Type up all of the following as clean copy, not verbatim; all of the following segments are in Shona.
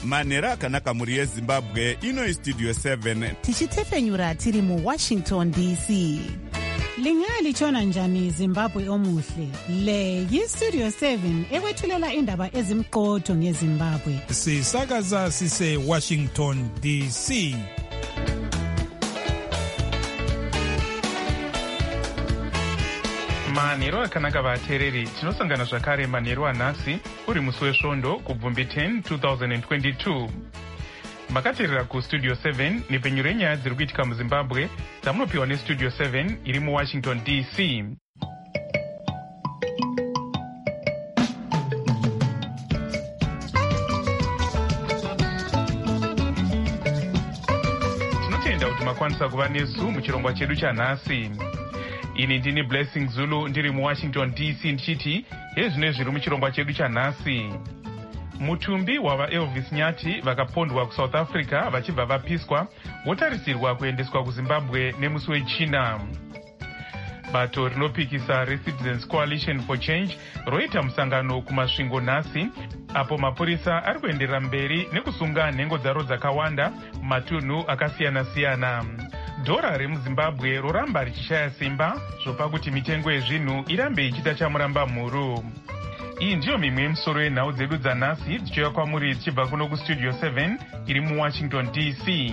manhero akanaka mhuri yezimbabwe. Ino Studio 7 tichitefenyura tiri muWashington DC. Lingalitshona njani Zimbabwe omuhle? Le yiStudio 7 ekwethulela indaba ezimqotho ngeZimbabwe. Sisakaza sise Washington DC. Manhero akanaka vateereri, tinosangana zvakare manhero anhasi uri musi wesvondo kubvumbi 10 2022. Makateerera kuStudio 7 nepenyu renyaya dziri kuitika muZimbabwe dzamunopiwa neStudio 7 iri muWashington DC. Tinotenda kuti makwanisa kuva nesu muchirongwa chedu chanhasi. Ini ndini Blessing Zulu ndiri muWashington DC ndichiti hezvino zviri muchirongwa chedu chanhasi. Mutumbi wava Elvis Nyati vakapondwa kuSouth Africa vachibva vapiswa votarisirwa kuendeswa kuZimbabwe nemusi weChina. Bato rinopikisa reCitizens Coalition for Change roita musangano kumasvingo nhasi apo mapurisa ari kuenderera mberi nekusunga nhengo dzaro dzakawanda mumatunhu akasiyana-siyana. Dhora remuZimbabwe roramba richishaya simba zvopa kuti mitengo yezvinhu irambe ichita chamuramba mhuru. Iyi ndiyo mimwe yemisoro yenhau dzedu dzanhasi dzichiuya kwamuri dzichibva kuno kuStudio 7 iri muWashington DC.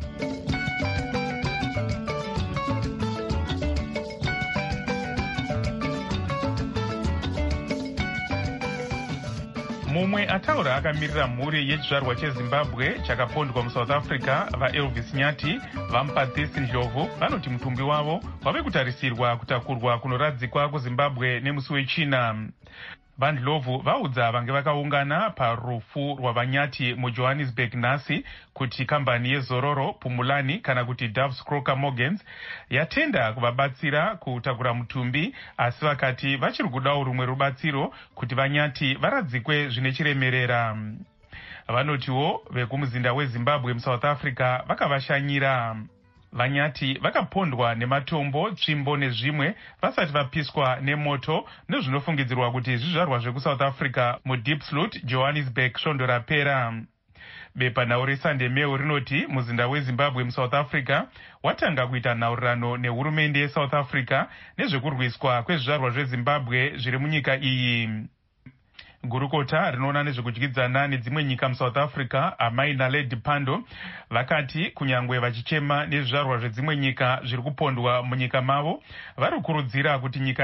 Mumwe ataura akamirira mhuri yechizvarwa cheZimbabwe chakapondwa muSouth Africa vaElvis Nyati vaMupatsisi Ndlovu vanoti mutumbi wavo wave kutarisirwa kutakurwa kunoradzikwa kuZimbabwe nemusi weChina. VaNdlovu vaudza vange vakaungana parufu rwavanyati muJohannesburg nhasi kuti kambani yezororo Pumulani kana kuti Doves Crocker Morgans yatenda kuvabatsira kutakura mutumbi, asi vakati vachiri kudawo rumwe rubatsiro kuti vanyati varadzikwe zvine chiremerera. Vanotiwo vekumuzinda weZimbabwe muSouth Africa vakavashanyira. Vanyati vakapondwa nematombo, tsvimbo nezvimwe vasati vapiswa nemoto nezvinofungidzirwa kuti zvizvarwa zvekuSouth Africa muDiepsloot, Johannesburg svondo rapera. Bepa nhau reSunday Mail rinoti muzinda weZimbabwe muSouth Africa watanga kuita nhaurirano nehurumende yeSouth Africa nezvekurwiswa kwezvizvarwa zveZimbabwe zviri munyika iyi. Gurukota rinoona nezvekudyidzana nedzimwe nyika muSouth Africa, Amai Naledi Pandor, vakati kunyangwe vachichema nezvizvarwa zvedzimwe nyika zviri kupondwa munyika mavo, vari kukurudzira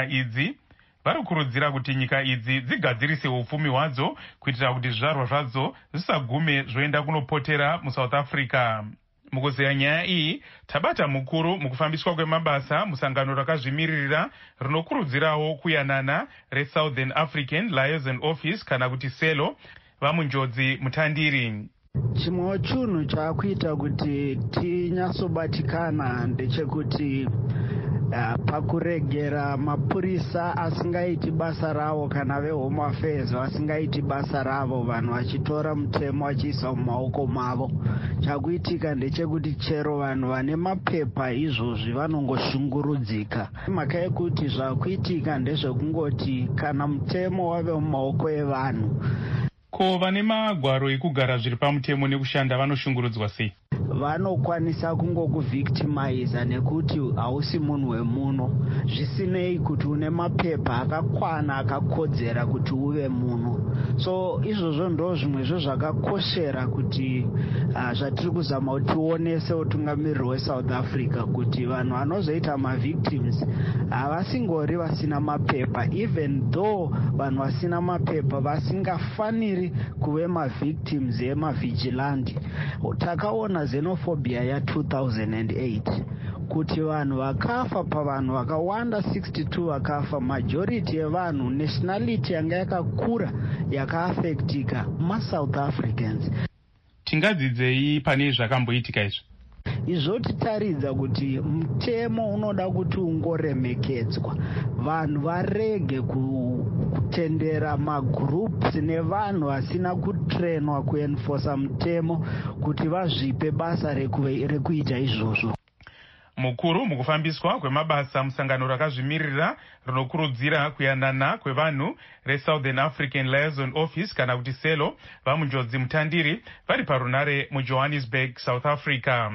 kuti nyika idzi dzigadzirise upfumi hwadzo kuitira kuti zvizvarwa zvadzo zvisagume zvoenda kunopotera muSouth Africa. Mukuzeya nyaya iyi, tabata mukuru mukufambiswa kwemabasa musangano rakazvimiririra rinokurudzirawo kuyanana reSouthern African Liaison Office kana kuti SELO vamunjodzi mutandiri. Chimwe chinhu chakuita kuti tinyatsobatikana ndechekuti pakuregera mapurisa asingaiti basa ravo kana veHome Affairs vasingaiti basa ravo, vanhu vachitora mutemo vachiisa mumaoko mavo. Chakuitika ndechekuti chero vanhu vane mapepa izvozvi vanongoshungurudzika. Mhaka yekuti zvakuitika ndezvekungoti kana mutemo wave mumaoko evanhu. Ko vane magwaro ekugara zviri pamutemo nekushanda vanoshungurudzwa sei? Vanokwanisa kungokuvictimiza nekuti hausi munhu wemuno, zvisinei kuti une mapepa akakwana akakodzera kuti uve muno. So izvozvo ndo zvimwe zvakakoshera kuti zvatiri kuzama kuti tionese utungamiriri weSouth Africa kuti vanhu vanozoita mavictims havasingori vasina mapepa, even though vanhu vasina mapepa vasingafaniri kuve mavictims emavhigilandi. Takaona xenophobia ya 2008 kuti vanhu vakafa pavanhu vakawanda 62 vakafa, majority yevanhu nationality yanga yakakura yakaafektika maSouth Africans. Tingadzidzei pane zvakamboitika izvi? Izvotitaridza kuti mutemo unoda kuti ungoremekedzwa, vanhu varege kutendera magroups nevanhu vasina kutrenwa kuenforsa mutemo kuti vazvipe basa rekuita izvozvo. Mukuru mukufambiswa kwemabasa musangano rakazvimirira rinokurudzira kuyanana kwevanhu reSouthern African Liaison Office kana kuti SELO vamunjodzi mutandiri vari parunare muJohannesburg, South Africa.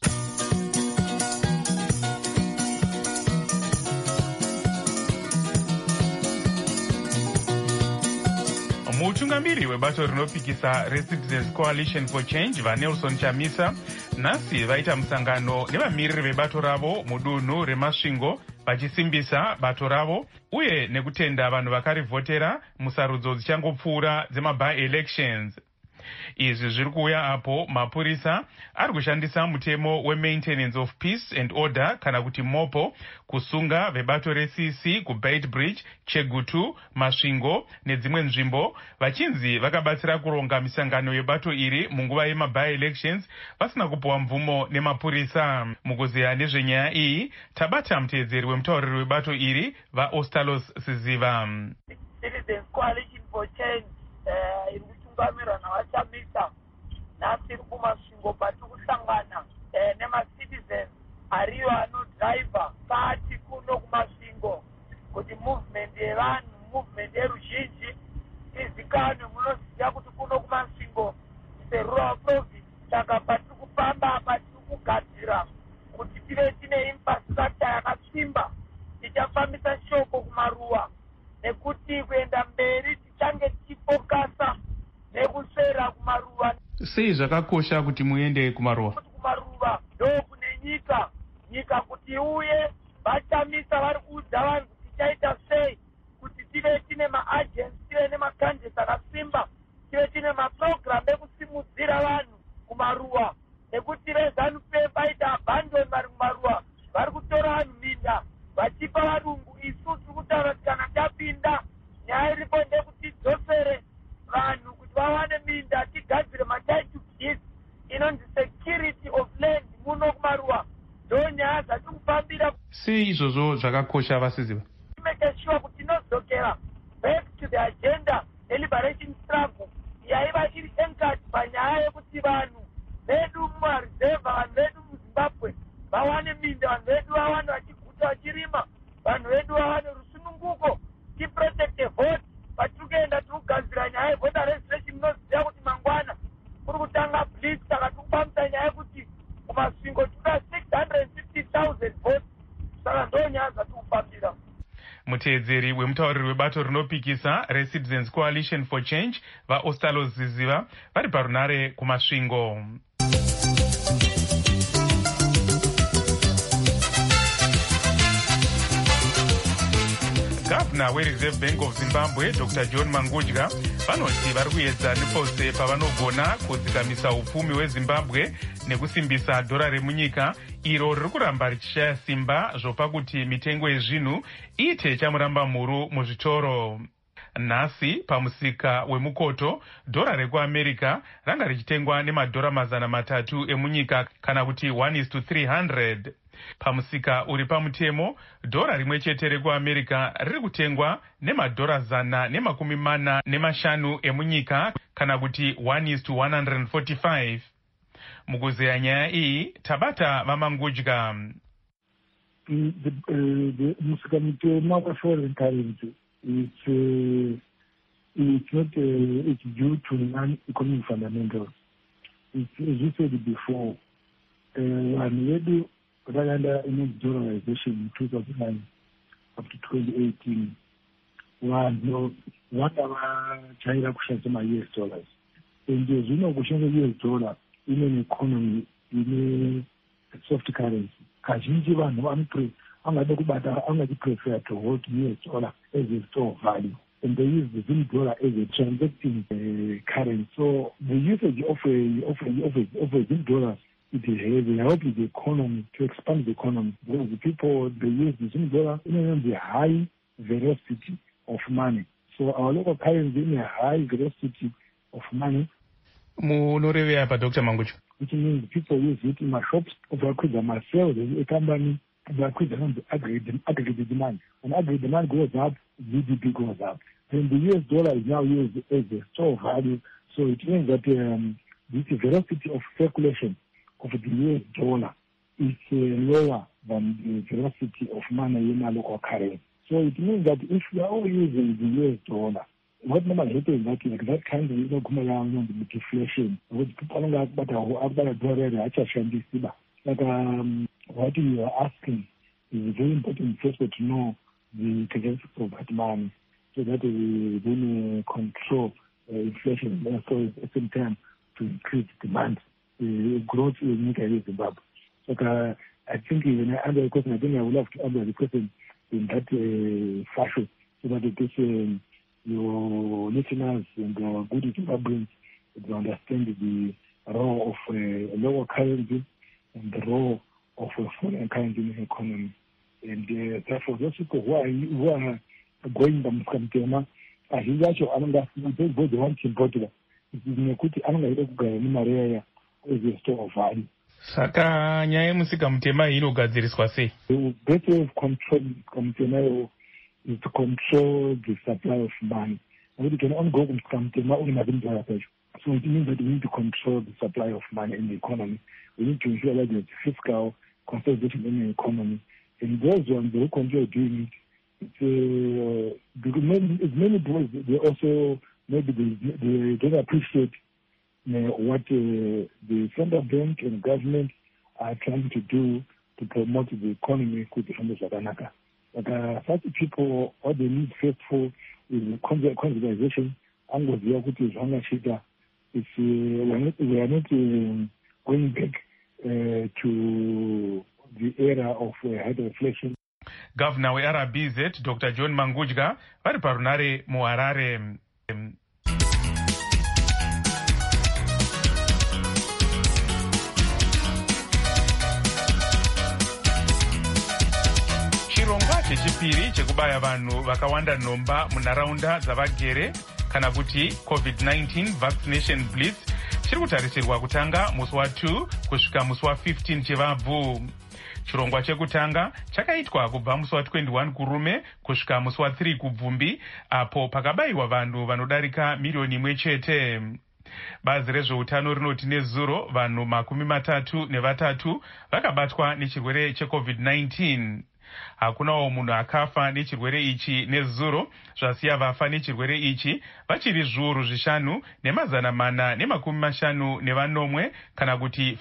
Mutungamiri webato rinopikisa reCitizens Coalition for Change vaNelson Chamisa nhasi vaita musangano nevamiriri vebato ravo mudunhu reMasvingo vachisimbisa bato ravo uye nekutenda vanhu vakarivhotera musarudzo dzichangopfuura dzema-by-elections. Izvi zviri kuuya apo mapurisa ari kushandisa mutemo weMaintenance of Peace and Order kana kuti MOPO kusunga vebato reCC kuBeitbridge, Chegutu, Masvingo nedzimwe nzvimbo vachinzi vakabatsira kuronga misangano yebato iri munguva yema-by-elections vasina kupuwa mvumo nemapurisa. Mukuziya nezvenyaya iyi tabata muteedzeri wemutauriri webato iri vaOstalos Siziva. Citizens Coalition for Change irikutungamirwa navachamisa nhasi iri kuMasvingo patikusangana nemacitizens ariyo anodhiraivha pati kuno kuMasvingo kuti movement yevanhu, movement yeruzhinji izikanwe. Munoziva kuti kuno kuMasvingo serural province, saka patiri kufamba apa tiri kugadzira kuti tive tine infrastructure yakasimba tichafambisa shoko kumaruwa, nekuti kuenda mberi tichange tichifokasa nekuswera kumaruwa. Sei zvakakosha kuti muende kumaruwa? Kuti kumaruwa ndo kune nyika kuti iuye vachamisa vari kuudza vanhu kuti tichaita sei kuti tive tine maagents, tive nemakanjesi akasimba, tive tine maprogram ekusimudzira vanhu kumaruwa, nekuti reZANU-PF vaita abandon vari kumaruwa, vari kutora vanhu minda vachipa varungu. Isu tiri kutaura kuti kana tapinda nyaya iripo ndekuti tidzosere vanhu kuti vawane minda, tigadzire matitle deeds inonzi security of land muno kumaruwa. Ndo nyaya dzatiri kufambira. Sei izvozvo zvakakosha vasiziva? Make sure kuti tinodzokera back to the agenda deliberation struggle yaiva iri anchored panyaya yekuti vanhu vedu mumarizevha, vanhu vedu muZimbabwe vawane minda, vanhu vedu vawane vachiguta vachirima, vanhu vedu vawane rusununguko, tiprotecte vote. Patiri kuenda tiri kugadzira nyaya yevoter registration. Munoziva kuti mangwana kuri kutanga blitz, saka tiri kufambisa nyaya yekuti kuMasvingo tinoda 650,000 votes, saka ndo nyaya dzatiri kufambira. Muteedzeri wemutauriri webato rinopikisa reCitizens Coalition for Change vaOstalos Siziva vari parunare kuMasvingo. Gavana weReserve Bank of Zimbabwe Dr. John Mangudya vanoti vari kuedza nepose pavanogona kudzikamisa upfumi hweZimbabwe nekusimbisa dhora remunyika iro riri kuramba richishaya simba zvopa kuti mitengo yezvinhu iite chamuramba mhuru muzvitoro. Nhasi pamusika wemukoto dhora rekuAmerica ranga richitengwa nemadhora 300 emunyika kana kuti 1:300. Pamusika uri pamutemo dhora rimwe chete rekuAmerica riri kutengwa nemadhora 145 emunyika kana kuti 1:145. Mukuzeya nyaya iyi tabata vaMangudya. Musika mutemo wa foreign currency it's not it's due to non-economic fundamentals. It's, as you said before, one vedu vakaenda dollarization in 2009 up to 2018 vanhu vanga vajaira kushandisa ma-US dollars, ende zvino kushandisa US dollar in an economy in a soft currency kazhinji vanhu angati prefer to hold US dollar as a store of value, and they use the Zim dollar as a transacting currency. So the usage of a Zim dollar, it helps the economy to expand the economy, because the people, they use the Zim dollar in the high velocity of money. So our local currency in a high velocity of money. Munoreveya pa Dr. Mangudya? Which means people use it in my shops, overcrowd myself, a company, the aggregate demand. When aggregate demand goes up, GDP goes up. Then the US dollar is now used as a store of value. So it means that this velocity of circulation of the US dollar is lower than the velocity of money in our local currency. So it means that if we are all using the US dollar, what normally happens is that like that kind of come around the deflation. What you are asking is very important first to know the characteristics of that money so that we then control inflation and also at the same time to increase demand, growth in Zimbabwe. So I think when I answer the question, I think I would have to answer the question in that fashion so that it is your listeners and your good Zimbabweans to understand the role of lower currency and the role of foreign currency in the economy. And therefore, those people who are going to Mkamtema, I think that's what I'm going to go to one in Portugal. It is Nekuti, I'm going to go to Maria with the store of value. Saka nyaya Mkamtema inogadziriswa sei? The better way of controlling Mkamtema is to control the supply of money. And we can only go to Mkamtema only having the so it means that we need to control the supply of money in the economy. We need to ensure that there's fiscal consolidation in the economy. And those ones who control doing it, because many boys, they also, maybe they don't appreciate what the central bank and government are trying to do to promote the economy with the Zaganaka. But such people, all they need first for is conservation. We are not going back to the era of hyperinflation. Governor weRBZ Dr. John Mangudya vari parunare muHarare. Chirongwa chechipiri chekubaya vanhu vakawanda nhomba munharaunda dzavagere kana kuti COVID-19 vaccination blitz chiri kutarisirwa kutanga musi wa2 kusvika musi wa15 chevabvu. Chirongwa chekutanga chakaitwa kubva musi wa21 kurume kusvika musi wa3 kubvumbi, apo pakabayiwa vanhu vanodarika miriyoni 1 chete. Bazi rezveutano rinoti nezuro vanhu 33 vakabatwa nechirwere cheCovid-19. Hakunawo munhu akafa nechirwere ichi nezuro, zvasiya vafa nechirwere ichi vachiri zviuru 5,450 kana kuti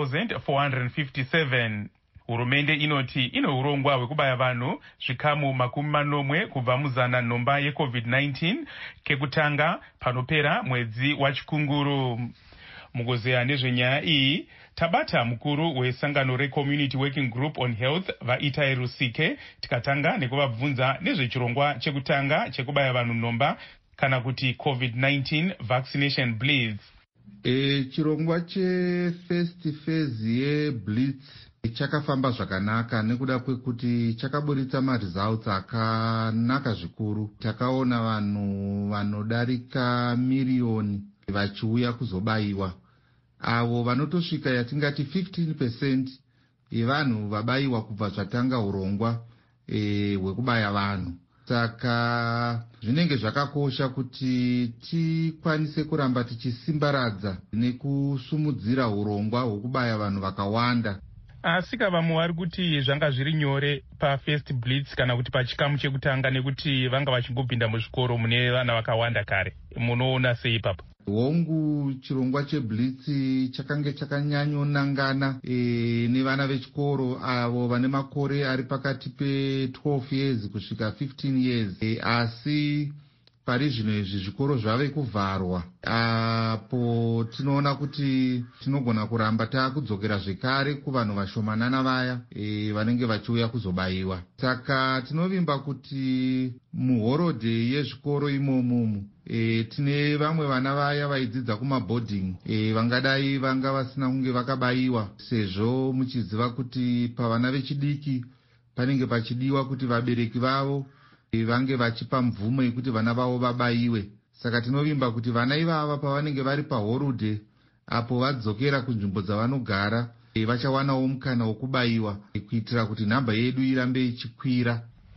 5,457. Hurumende inoti ine urongwa hwekubaya vanhu zvikamu 40 kubva muzana nhomba yeCovid-19 kekutanga panopera mwedzi wachikunguru. Mukuzeya nezvenyaya iyi tabata mukuru wesangano reCommunity Working Group on Health vaItai Rusike tikatanga nekuvabvunza nezvechirongwa chekutanga chekubaya vanhu nhomba kana kuti COVID-19 vaccination blitz. Chirongwa chefirst phase yeblitz chakafamba zvakanaka nekuda kwekuti chakaburitsa maresults akanaka zvikuru. Takaona vanhu vanodarika miriyoni vachiuya kuzobayiwa. Avo vanotosvika yatingati 15% yevanhu vabayiwa kubva zvatanga urongwa hwekubaya vanhu. Saka zvinenge zvakakosha kuti tikwanise kuramba tichisimbaradza nekusumudzira urongwa hwekubaya vanhu vakawanda. Asika vamwe vari kuti zvanga zviri nyore pafirst blitz kana kuti pachikamu chekutanga nekuti vanga vachingopinda muzvikoro mune vana vakawanda kare. Munoona sei papa? Hongu chirongwa cheblitz chakange chakanyanyonangana nevana vechikoro avo vane makore ari pakati pe12 years kusvika 15 years. Asi pari zvino izvi zvikoro zvave kuvharwa, apo tinoona kuti tinogona kuramba takudzokera zvekare kuvanhu vashomanana vaya vanenge vachiuya kuzobayiwa. Saka tinovimba kuti muhorodhe yezvikoro imomo tine vamwe vana vaya vaidzidza kumaboarding vangadai vanga vasina kunge vakabayiwa, sezvo muchiziva kuti pavana vechidiki panenge pachidiwa kuti vabereki vavo vange vachipa mvumo yekuti vana vavo vabayiwe. Saka tinovimba kuti vana ivava pavanenge vari pahorodhe apo vadzokera kunzvimbo dzavanogara vachawanawo mukana wokubayiwa kuitira kuti nhamba yedu irambe ichikwira.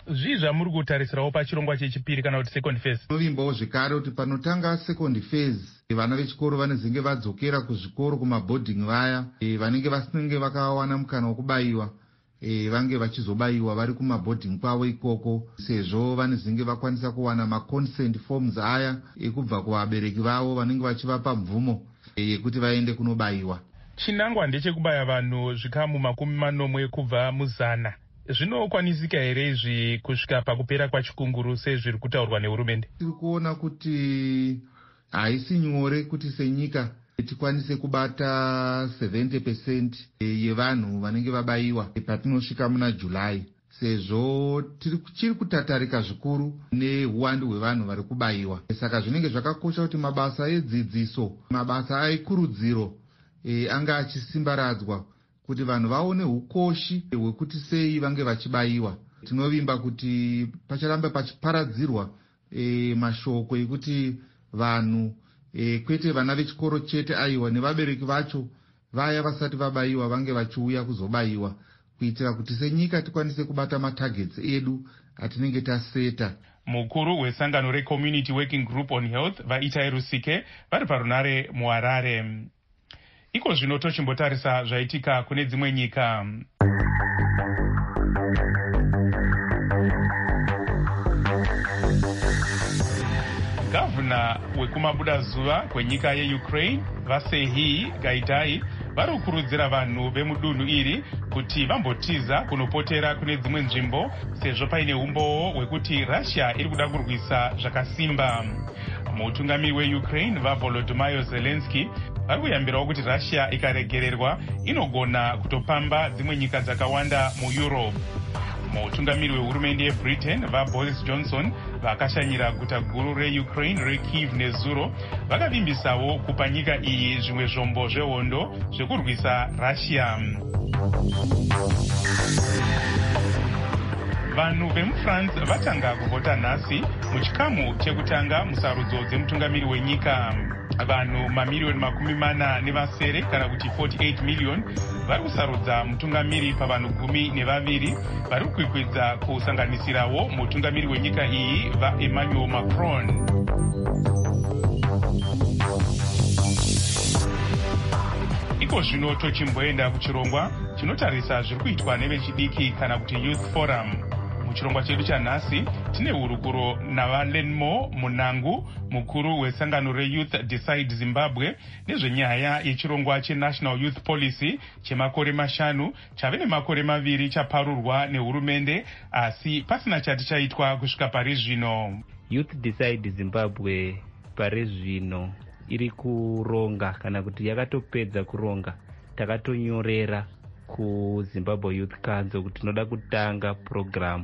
Zvii zvamuri kutarisirawo pachirongwa chechipiri kana kuti second phase? Tinovimbawo zvekare kuti panotanga second phase vana vechikoro vanezenge vadzokera kuzvikoro kumabhodhingi vaya vanenge vasinenge vakawana mukana wekubayiwa vange vachizobayiwa vari kumabhodhingi kwavo ikoko, sezvo vanezenge vakwanisa kuwana maconsent forms aya ekubva kuvabereki vavo vanenge vachivapa mvumo yekuti vaende kunobayiwa. Chinangwa ndechekubaya vanhu zvikamu 40 kubva muzana. Zvinokwanisika here izvi kusvika pakupera kwachikunguru sezviri kutaurwa nehurumende? Tiri kuona kuti haisi nyore kuti senyika tikwanise kubata 70% yevanhu vanenge vabayiwa patinosvika muna July, sezvo chiri kutatarika zvikuru neuwandu hwevanhu vari kubayiwa. Saka zvinenge zvakakosha kuti mabasa edzidziso, mabasa aikurudziro anga achisimbaradzwa kuti vanhu vaone ukoshi hwekuti sei vange vachibayiwa. Tinovimba kuti pacharamba pachiparadzirwa mashoko ekuti vanhu kwete vana vechikoro chete aiwa nevabereki vacho vaya vasati vabayiwa vange vachiuya kuzobayiwa, kuitira kuti senyika tikwanise kubata matargets edu atinenge taseta. Mukuru wesangano reCommunity Working Group on Health vaItai Rusike vari parunare muHarare. Iko zvino tochimbotarisa zvaitika kune dzimwe nyika. Gavana wekumabudazuva kwenyika yeUkraine vaSerhiy Gaitai vari kukurudzira vanhu vemudunhu iri kuti vambotiza kunopotera kune dzimwe nzvimbo sezvo paine umbowo hwekuti Russia iri kuda kurwisa zvakasimba. Mutungamiri weUkraine vaVolodymyr Zelensky vari kuyambirawo kuti Russia ikaregererwa inogona kutopamba dzimwe nyika dzakawanda muEurope. Mutungamiri wehurumende yeBritain vaBoris Johnson vakashanyira guta guru reUkraine reKyiv nezuro vakavimbisawo kupa nyika iyi zvimwe zvombo zvehondo zvekurwisa Russia. Vanhu vemuFrance vatanga kuvhota nhasi muchikamu chekutanga musarudzo dzemutungamiri wenyika. Vanhu mamiliyoni 40 kana kuti 48 miliyoni vari kusarudza mutungamiri pavanhu 12 vari kukwikwidza kusanganisirawo mutungamiri wenyika iyi vaEmmanuel Macron. Iko zvino tochimboenda kuchirongwa chinotarisa zviri kuitwa nevechidiki kana kuti Youth Forum. Muchirongwa chedu chanhasi tine hurukuro navaLenmo Munangu, mukuru wesangano reYouth Decide Zimbabwe, nezvenyaya yechirongwa cheNational Youth Policy chemakore 5 chave nemakore 2 chaparurwa nehurumende asi pasina chati chaitwa kusvika pari zvino. Youth Decide Zimbabwe pari zvino iri kuronga kana kuti yakatopedza kuronga. Takatonyorera kuZimbabwe Youth Council kuti tinoda kutanga program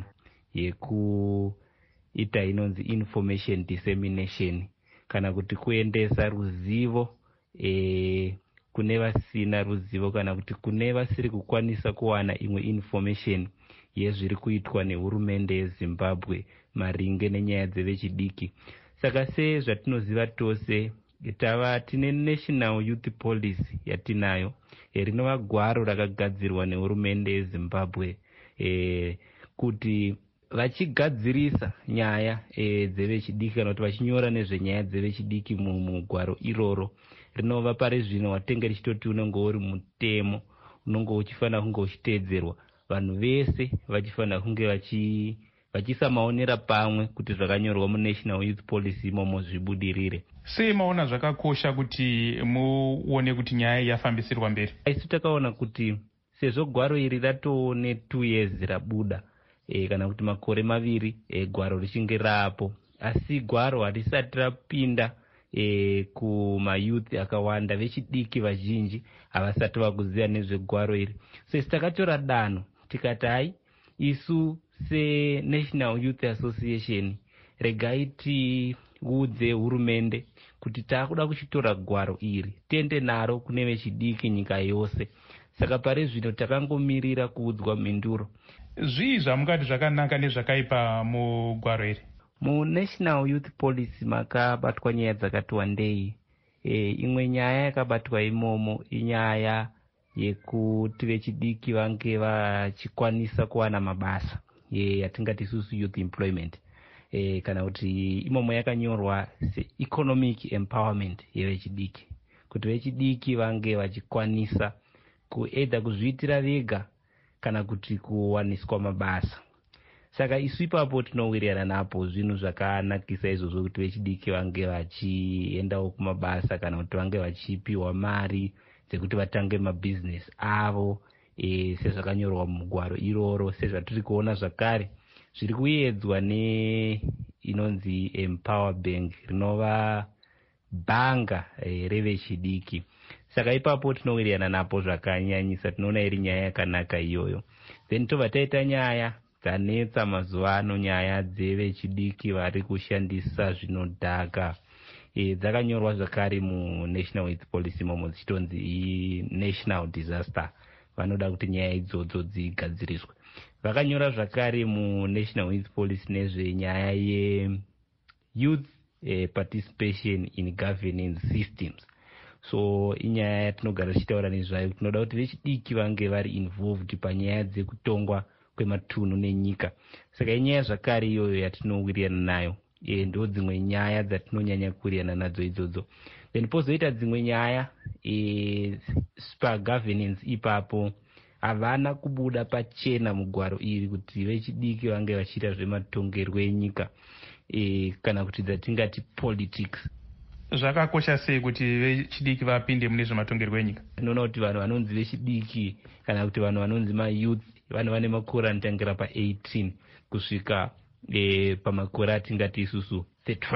yekuita inonzi information dissemination kana kuti kuendesa ruzivo kune vasina ruzivo kana kuti kune vasiri kukwanisa kuwana imwe information yezviri kuitwa nehurumende yeZimbabwe maringe nenyaya dzevechidiki. Saka sezvatinoziva tose tine National Youth Policy yatinayo rinova gwaro rakagadzirwa nehurumende yeZimbabwe kuti vachigadzirisa nyaya dzevechidiki kana kuti vachinyora nezvenyaya dzevechidiki mugwaro iroro rinova pari zvino watenge richitoti unenge uri mutemo unenge uchifanira kunge uchiteedzerwa. Vanhu vese vachifanira kunge vachisamaonera pamwe kuti zvakanyorwa muNational Youth Policy imomo zvibudirire. Sei maona zvakakosha kuti muone kuti nyaya yafambisirwa mberi? Isu takaona kuti sezvo gwaro iri ratone 2 years rabuda kana kuti makore 2 gwaro richinge rapo, asi gwaro harisati rapinda kumayouth akawanda. Vechidiki vazhinji havasati vakuziva nezvegwaro iri. Sesi takatora danho tikati hai isu seNational Youth Association regai tiudze hurumende kuti taakuda kuchitora gwaro iri tiende naro kune vechidiki nyika yose. Saka pari zvino takangomirira kuudzwa mhinduro. Zvii zvamungati zvakanaka nezvakaipa mugwaro iri? MuNational Youth Policy makabatwa nyaya dzakati wandei. Imwe nyaya yakabatwa imomo inyaya yekuti vechidiki vange vachikwanisa kuwana mabasa. yatingati isusu youth employment, kana kuti imomo yakanyorwa se-economic empowerment yevechidiki, kuti vechidiki vange vachikwanisa kuedha kuzviitira vega kana kuti kuwaniswa mabasa. Saka isu ipapo tinowirirana napo zvinhu zvakanakisa izvozvo kuti vechidiki vange vachiendawo kumabasa kana kuti vange vachipiwa mari dzekuti vatange mabhizinesi avo, sezvakanyorwa mugwaro iroro, sezvatiri kuona zvakare zviri kuedzwa inonzi Empower Bank, rinova bhanga revechidiki. Saka ipapo tinowirirana napo zvakanyanyisa, tinoona iri nyaya yakanaka iyoyo. Then tobva taita nyaya dzanetsa mazuva ano, nyaya dzevechidiki vari kushandisa zvinodhaka. Dzakanyorwa zvakare muNational Youth Policy momo dzichitonzi national disaster. Vanoda kuti nyaya idzodzo dzigadziriswe. Vakanyora zvakare muNational Youth Policy nezvenyaya ye-youth participation in governance systems. So inyaya yatinogara tichitaura nezvayo, tinoda kuti vechidiki vange vari involved panyaya dzekutongwa kwematunhu nenyika. Saka inyaya zvakare iyoyo yatinowirirana nayo, ndo dzimwe nyaya dzatinonyanya kuwirirana nadzo idzodzo. Then pozoita dzimwe nyaya pagovernance ipapo havana kubuda pachena mugwaro iri kuti vechidiki vange vachiita zvematongerwo enyika, kana kuti dzatingati politics. Zvakakosha sei kuti vechidiki vapinde mune zvematongerwo enyika? Tinoona kuti vanhu vanonzi vechidiki kana kuti vanhu vanonzi mayouth, vanhu vane makore anotangira pa18 kusvika pamakore atingati isusu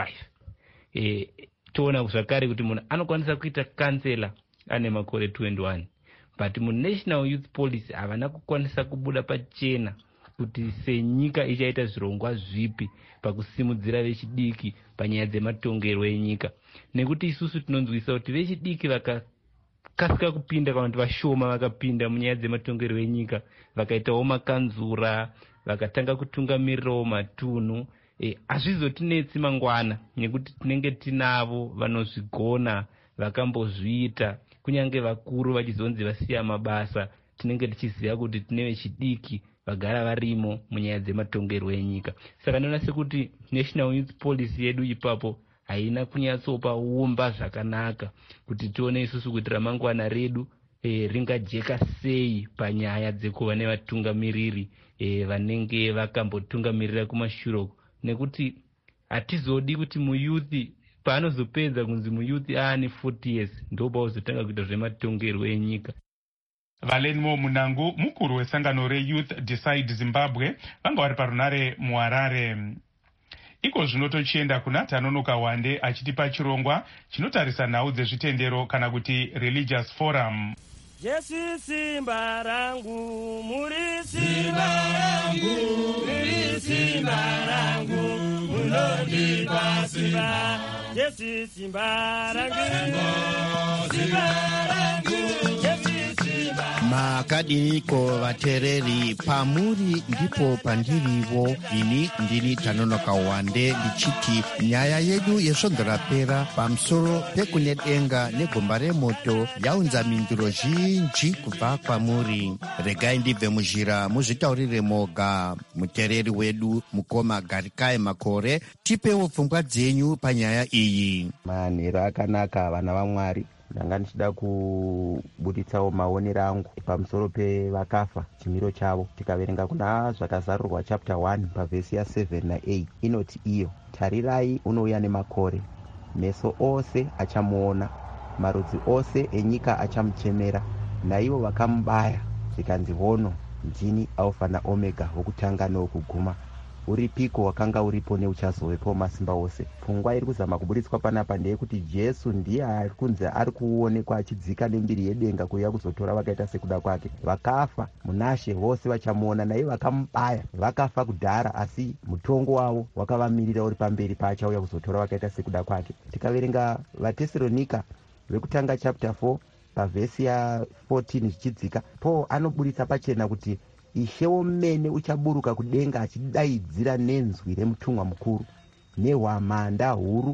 35. Toona zvakare kuti munhu anokwanisa kuita kansela ane makore 21, but muNational Youth Policy havana kukwanisa kubuda pachena kuti senyika ichaita zvirongwa zvipi pakusimudzira vechidiki panyaya dzematongerwo enyika. Nekuti isusu tinonzwisa kuti vechidiki vakakasika kupinda kana kuti vashoma vakapinda munyaya dzematongerwo enyika, vakaitawo makanzura, vakatanga kutungamirirawo matunhu, hazvizotinetsi mangwana nekuti tinenge tinavo vanozvigona, vakambozviita. Kunyange vakuru vachizonzi vasiya mabasa, tinenge tichiziva kuti tine vechidiki vagara varimo munyaya dzematongerwo enyika. Saka ndinoona sekuti National Youth Policy yedu ipapo haina kunyatsopa umba zvakanaka kuti tione isusu kuti ramangwana redu ringajeka sei panyaya dzekuva nevatungamiriri vanenge vakambotungamirira kumashure, nekuti hatizodi kuti muyuthi paanozopedza kunzi muyuthi aane 40 years ndo pauzotanga kuita zvematongerwo enyika. Valenimo Munangu, mukuru wesangano reYouth Decide Zimbabwe, vanga vari parunare muHarare. Iko zvino tochienda kuna Tanonoka Wande achitipa chirongwa chinotarisa nhau dzezvitendero kana kuti religious forum. Jesu simba rangu, muri simba rangu, muri simba rangu, munondipa simba. Jesu simba rangu, simba rangu, Jesu simba. Makadiniko vatereri, pamuri ndipo pandirivo. Ini ndini Tanonoka Wande ndichiti nyaya yedu yesvonzorapera pamusoro pekunedenga negomba remoto yaunza minduro zhinji kubva kwamuri. Regai ndibve muzhira muzvitaurire moga. Mutereri wedu mukoma Garikai Makore, tipewo pfungwa dzenyu panyaya iyi. Manhero akanaka vana vaMwari. Ndanga ndichida kubuditsawo maonero angu pamusoro pevakafa chimiro chavo. Tikaverenga kuna zvakazarurwa chapter 1 pavhesi ya 7 na 8 inoti iyo, tarirai unouya nemakore, meso ose achamuona, marudzi ose enyika achamuchemera, naivo vakamubaya zvikanzi hono ndini Alpha na Omega, wokutanga newokuguma. Uripiko wakanga uripo neuchazovepo masimba ose. Pfungwa iri kuzama kubuditswa panapa ndeyekuti Jesu ndiye ari kunzi ari kuonekwa achidzika nembiri yedenga kuuya kuzotora vakaita sekuda kwake. Vakafa munashe vose vachamuona, naivo vakamubaya vakafa kudhara, asi mutongo wavo wakavamirira uri pamberi paachauya kuzotora vakaita sekuda kwake. Tikaverenga vaTesaronika vekutanga chapter 4 pavhesi ya 14 zvichidzika, Paul anobuditsa pachena kuti Ishe womene uchaburuka kudenga achidaidzira nenzwi remutumwa mukuru nehwamanda huru,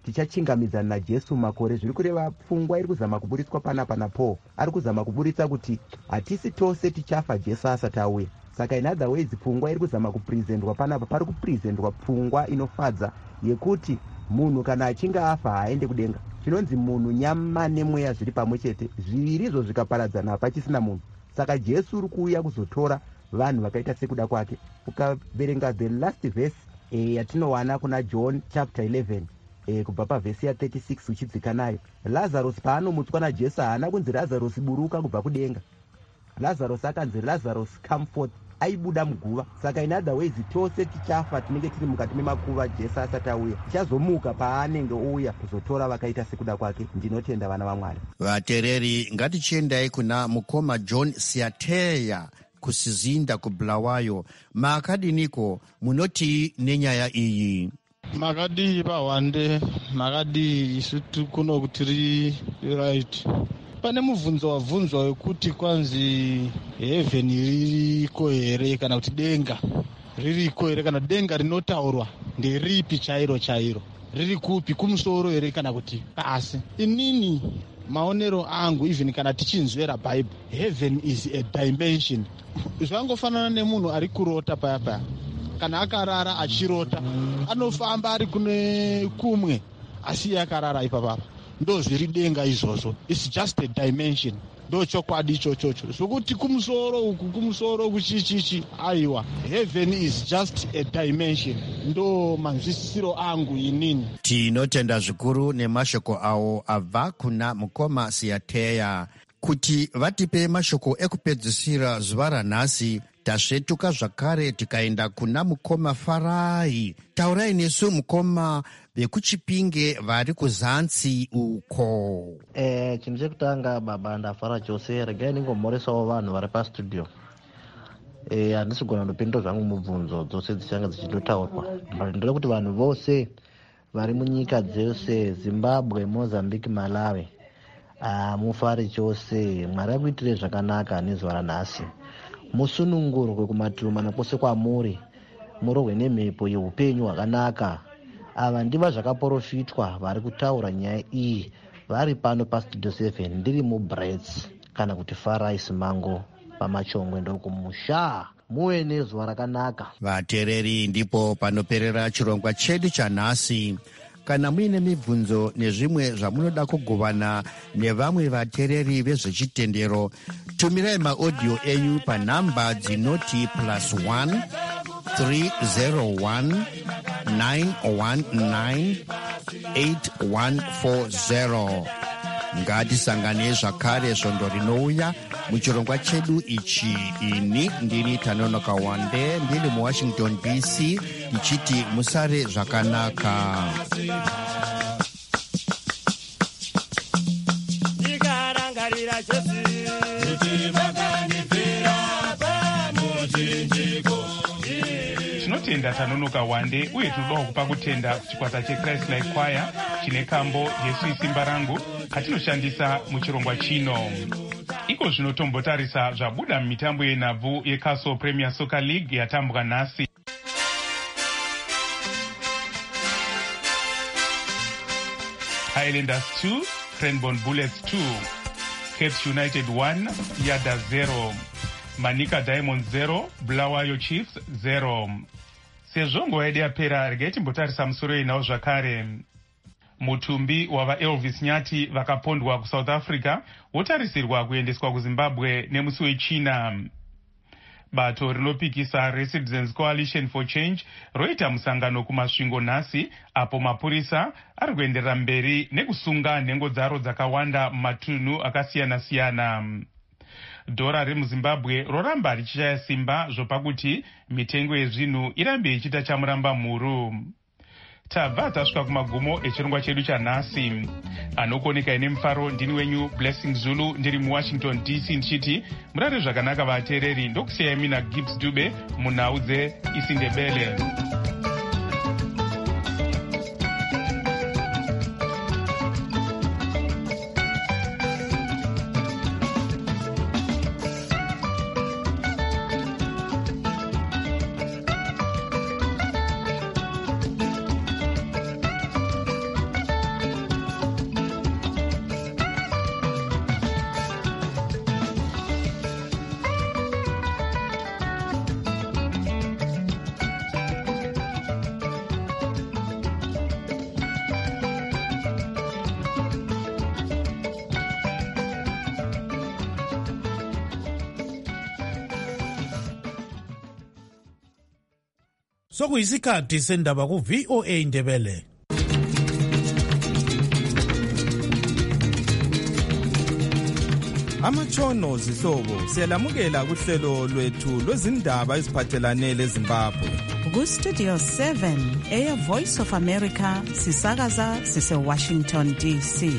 tichachingamidzana najesu makore. Zviri kureva pfungwa iri kuzama kuburitswa panapa naPaul. Ari kuzama kuburitsa kuti hatisi tose tichafa Jesu asati auya. Saka in other ways pfungwa iri kuzama kuprezentwa panapa, pari kuprezentwa pfungwa inofadza yekuti munhu kana achinge afa haaende kudenga. Chinonzi munhu, nyama nemweya zviri pamwe chete, zvivirizvo zvikaparadzana hapachisina munhu. Saka Jesu uri kuuya kuzotora vanhu vakaita sekuda kwake. Ukaverenga the last verse yatinowana kuna John chapter 11 kubva pavhesi ya 36 uchidzika nayo, Lazarus paanomutswa naJesu haana kunzi Lazarus buruka kubva kudenga. Lazarus akanzi Lazarus come forth, aibuda muguva. Saka in other ways tose tichafa tinenge tiri mukati memakuva Jesu asati auya. Tichazomuka paanenge ouya kuzotora vakaita sekuda kwake. Ndinotenda vana vaMwari. Vatereri, ngatichiendai kuna mukoma John Siateya kusizinda kubulawayo. Makadiniko munoti nenyaya iyi? Makadi pawande, makadi isutu kuno kutiri right. Pane mubvunzo wabvunzwa wekuti kwanzi heaven ririko here kana kuti denga ririko here, kana denga rinotaurwa nderipi chairo chairo, riri kupi, kumusoro here kana kuti pasi. Inini maonero angu, even kana tichinzvera Bible, heaven is a dimension. Zvangofanana nemunhu ari kurota paya paya, kana akarara achirota anofamba ari kune kumwe asi akarara ipapapa. Ndo zviri denga izvozvo. It's just a dimension. Ndo chokwadi ichochocho. Sokuti kumusoro uku, kumusoro kuchichichi, aiwa. Heaven is just a dimension. Ndo manzwisisiro angu inini. Tinotenda zvikuru nemashoko awo abva kuna mukoma Siateya kuti vatipe mashoko ekupedzisira zuva ranhasi. Tasvetuka zvakare tikaenda kuna mukoma Farai. Taurai nesu mukoma vekuChipinge vari kuzansi uko. Chinhu chekutanga baba ndafara chose, regai ndingomhoresawo vanhu vari pastudio. Handisi kugona ndopindura zvangu mubvunzo dzose dzichanga dzichitotaurwa. Ndoda kuti vanhu vose vari munyika dzose, Zimbabwe, Mozambique, Malawi, mufare chose. Mwari akuitire zvakanaka nezuva ranhasi. Musunungurwe kumatiro mana kwose kwamuri, murohwe nemhepo yeupenyu hwakanaka. Ava ndiva zvakaprofitwa vari kutaura nyaya iyi vari pano pastudio 7 ndiri muBrits kana kuti Farai Simango pamachongwe ndokumusha. Muwe nezuva rakanaka vatereri. Ndipo panoperera chirongwa chedu chanhasi. Kana muine mibvunzo nezvimwe zvamunoda kugovana nevamwe vatereri vezvechitendero, tumirai maaudio enyu panhamba dzinoti +1 301 919 8140. Ngatisangane zvakare svondo rinouya muchirongwa chedu ichi. Ini ndini Tanonoka Wande ndiri muWashington DC ndichiti musare zvakanaka. Tinotenda Tanonoka Wande uye tinodawo kupa kutenda kuchikwata cheChrist Life Choir chine kambo Jesu isimba rangu katinoshandisa muchirongwa chino. Iko zvino tombotarisa zvabuda mumitambo yenhabvu yeCastle Premier Soccer League yatambwa nhasi. Highlanders 2, Cranbourne Bullets 2, Capes United 1, Yada 0, Manika Diamonds 0, Bulawayo Chiefs 0. Sezvo nguva yedu yapera, regai timbotarisa musoro inawo zvakare. Mutumbi wavaElvis Nyati vakapondwa kuSouth Africa wotarisirwa kuendeswa kuZimbabwe nemusi weChina. Bato rinopikisa reCitizens Coalition for Change roita musangano kumasvingo nhasi apo mapurisa ari kuenderera mberi nekusunga nhengo dzaro dzakawanda mumatunhu akasiyana-siyana. Dhora remuZimbabwe roramba richishaya simba zvopakuti mitengo yezvinhu irambe ichiita chamuramba mhuru. Tabva tasvika kumagumo echirongwa chedu chanhasi. Anokoneka ine mufaro ndini wenyu Blessing Zulu ndiri muWashington DC ndichiti murare zvakanaka vateereri. Ndokusiyai mina Gibbs Dube munhau dzeIsindebele. Sokuyisikhathi sendaba ku VOA Indebele. Amatshono zihlobo siyalamukela kuhlelo lwethu lwezindaba eziphathelane leZimbabwe. Ku Studio 7 Air Voice of America sisakaza sise Washington DC.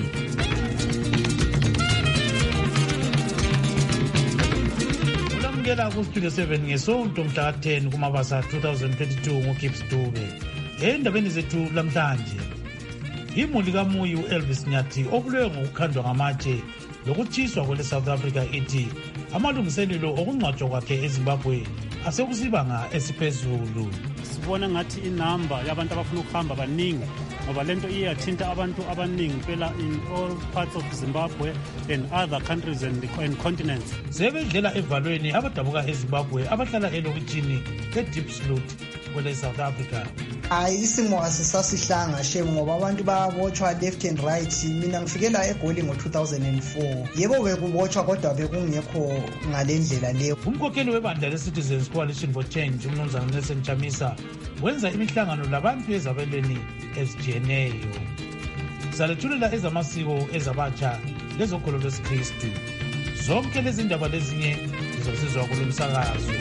Ulamukela ku Studio 7 ngesonto mhla 10 kuMabasa 2022 ngoGibbs Dube. Endabeni zethu lamhlanje. Imuli kaMuyi uElvis Nyathi obulwe ngokukhandwa ngamatshe lokutshiswa kwele South Africa ithi amalungiselelo okungcwatshwa kwakhe eZimbabwe asekusibanga esiphezulu. Sibona ngathi inamba yabantu abafuna ukuhamba baningi ngoba lento iyathinta abantu abaningi phela in all parts of Zimbabwe and other countries and continents. Sebedlela evalweni abadabuka eZimbabwe abahlala elokitshini eDiepsloot kwele South Africa. Isimo asisasihlanga shem ngoba abantu bayabotshwa left and right. Mina ngifikela eGoli ngo2004. Yebo bekubotshwa kodwa bekungekho ngalendlela leyo. Umkhokheli webandla leCitizens Coalition for Change uMnumzana Nelson Chamisa wenza imihlangano labantu ezabelweni ezijiyeneyo. Salethulela ezamasiko ezabatsha lezokholo lwesikristu. Zonke lezi ndaba lezinye zizosizwa kulo msakazo.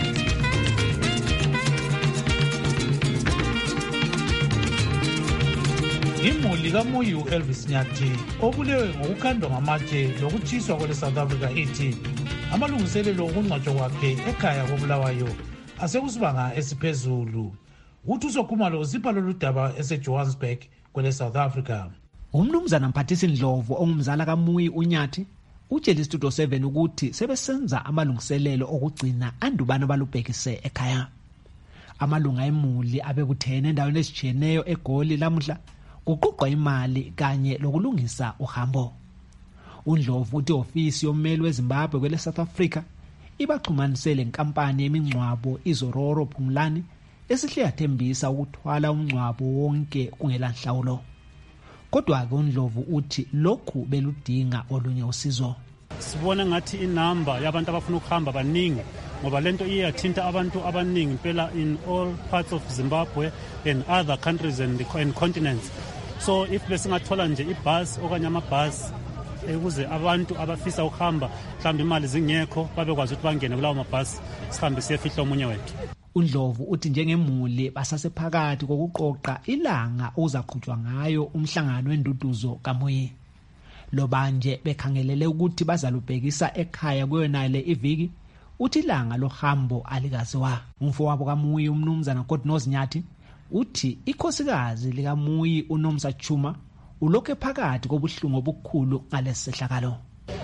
Imuli kaMuyi uElvis Nyathi obulewe ngokukhandwa ngamatshe lokutshiswa kwele South Africa ithi amalungiselelo okungcwatshwa kwakhe ekhaya koBulawayo asekusibanga esiphezulu. Uthuso Khumalo uzipha lolu daba eseJohannesburg kwele South Africa. Umnumzana Mphathisi Ndlovu ongumzala kaMuyi uNyathi utshela Studio 7 ukuthi sebesenza amalungiselelo okugcina andubana balubhekise ekhaya. Amalunga emuli abekuthene endaweni ezijiyeneyo eGoli lamuhla kuqoqwa imali kanye lokulungisa uhambo. UNdlovu uthi ofisi yommeli weZimbabwe kwele South Africa ibaxhumanisele inkampani yemingcwabo iZororo Phumlani esihle yathembisa ukuthwala umngcwabo wonke kungelanhlawulo. Kodwa-ke uNdlovu uthi lokhu beludinga olunye usizo. Sibona ngathi inamba yabantu abafuna ukuhamba baningi ngoba lento iyathinta abantu abaningi phela in all parts of Zimbabwe and other countries and continents. So if besingathola nje ibus okanye amabus ukuze abantu abafisa ukuhamba mhlawumbe imali zingekho babekwazi ukuthi bangene kulawo mabus sihambe siyefihla omunye wethu. uNdlovu uthi njengemuli basasephakathi kokuqoqa ilanga ozaqhutshwa ngayo umhlangano wenduduzo kaMuyi. Lobanje bekhangelele ukuthi bazalubhekisa ekhaya kuyona le iviki uthi ilanga lohambo alikaziwa. Umfowabo kaMuyi uMnumzana Kodnozi Nyathi uthi ikhosikazi likaMuyi uNomsa Chuma ulokhe phakathi kobuhlungu obukhulu ngalesehlakalo.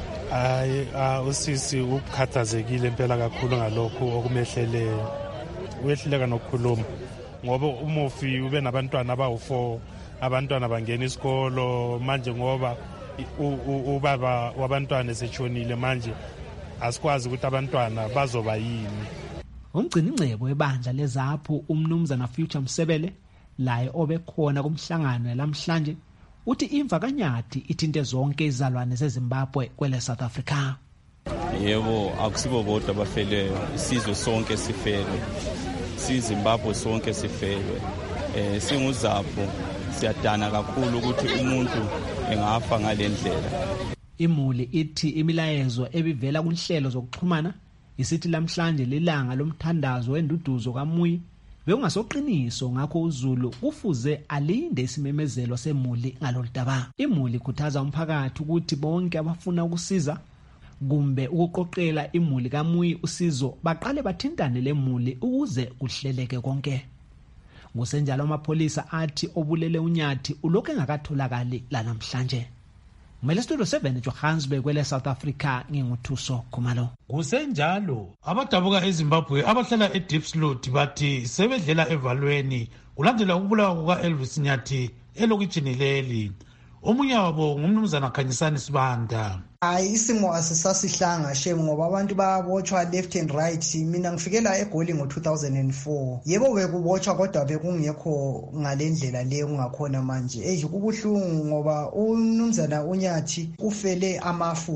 Usisi ukhathazekile impela kakhulu ngalokho okumehleleyo. Uyehluleka nokukhuluma ngoba umufi ube nabantwana abawu4, abantwana bangena isikolo manje ngoba ubaba wabantwana esetshonile manje asikwazi ukuthi abantwana bazoba yini. Umgcini incebo webandla leZAPHU uMnumzana Future Msebele laye obekhona kumhlangano lamhlanje uthi imva kaNyathi ithinte zonke izalwane zeZimbabwe kwele South Africa. Yebo akusibo bodwa abafeleyo, isizwe sonke sifele. SiZimbabwe sonke sifele. SinguZAPHU siyadana kakhulu ukuthi umuntu engafa ngalendlela. Imuli ithi imilayezo ebivela kunhlelo zokuxhumana isithi lamhlanje lilanga lomthandazo wenduduzo kaMuyi bekungasoqiniso ngakho uZulu kufuze alinde isimemezelo semuli ngaloludaba. Imuli ikhuthaza umphakathi ukuthi bonke abafuna ukusiza kumbe ukuqoqela imuli kaMuyi usizo baqale bathintane lemuli ukuze kuhleleke konke. Ngosenjalo amapholisa athi obulele uNyathi ulokhu engakatholakali lanamhlanje. Umele Studio 7 Johannesburg kwele South Africa nginguthuso Khumalo. Kusenjalo abadabuka eZimbabwe abahlala eDiepsloot bathi sebedlela evalweni kulandela ukubulawa kukaElvis Nyathi elokitshini leli. Omunye wabo ngumnumzana Khanyisani Sibanda. Isimo asisasihlanga shem ngoba abantu bayabotshwa left and right. Mina ngifikela eGoli ngo2004. Yebo bekubotshwa kodwa bekungekho ngalendlela leyo kungakhona manje. Kubuhlungu ngoba umnumzana uNyathi ufele amafufu.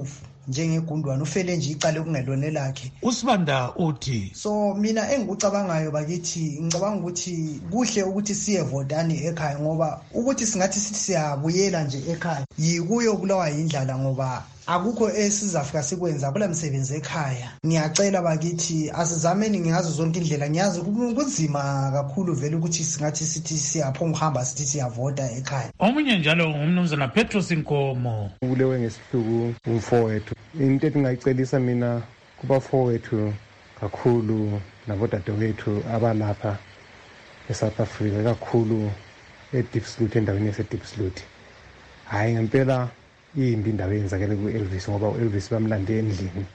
njengegundwane ufele nje icala okungelona lakhe. uSibanda uthi so mina engikucabangayo bakithi ngicabanga ukuthi kuhle ukuthi siyevotani ekhaya ngoba ukuthi singathi sithi siyabuyela nje ekhaya yikuyo bulawa indlala ngoba akukho esizafika sikwenza kula msebenzi ekhaya. Ngiyacela bakithi asizameni ngazo zonke indlela. Ngiyazi kunzima kakhulu vele ukuthi singathi sithi siyaphonga uhamba sithi siyavota ekhaya. Omunye njalo ngumnumzana Petros Inkomo. Ulewe ngesihluku umfowethu. Into engingayicelisa mina kubafowethu kakhulu nabodadewethu abalapha eSouth Africa kakhulu eDiepsloot endaweni yaseDiepsloot. Hayi ngempela imbi indaba eyenzakele ku-Elvis ngoba u-Elvis bamlande endlini.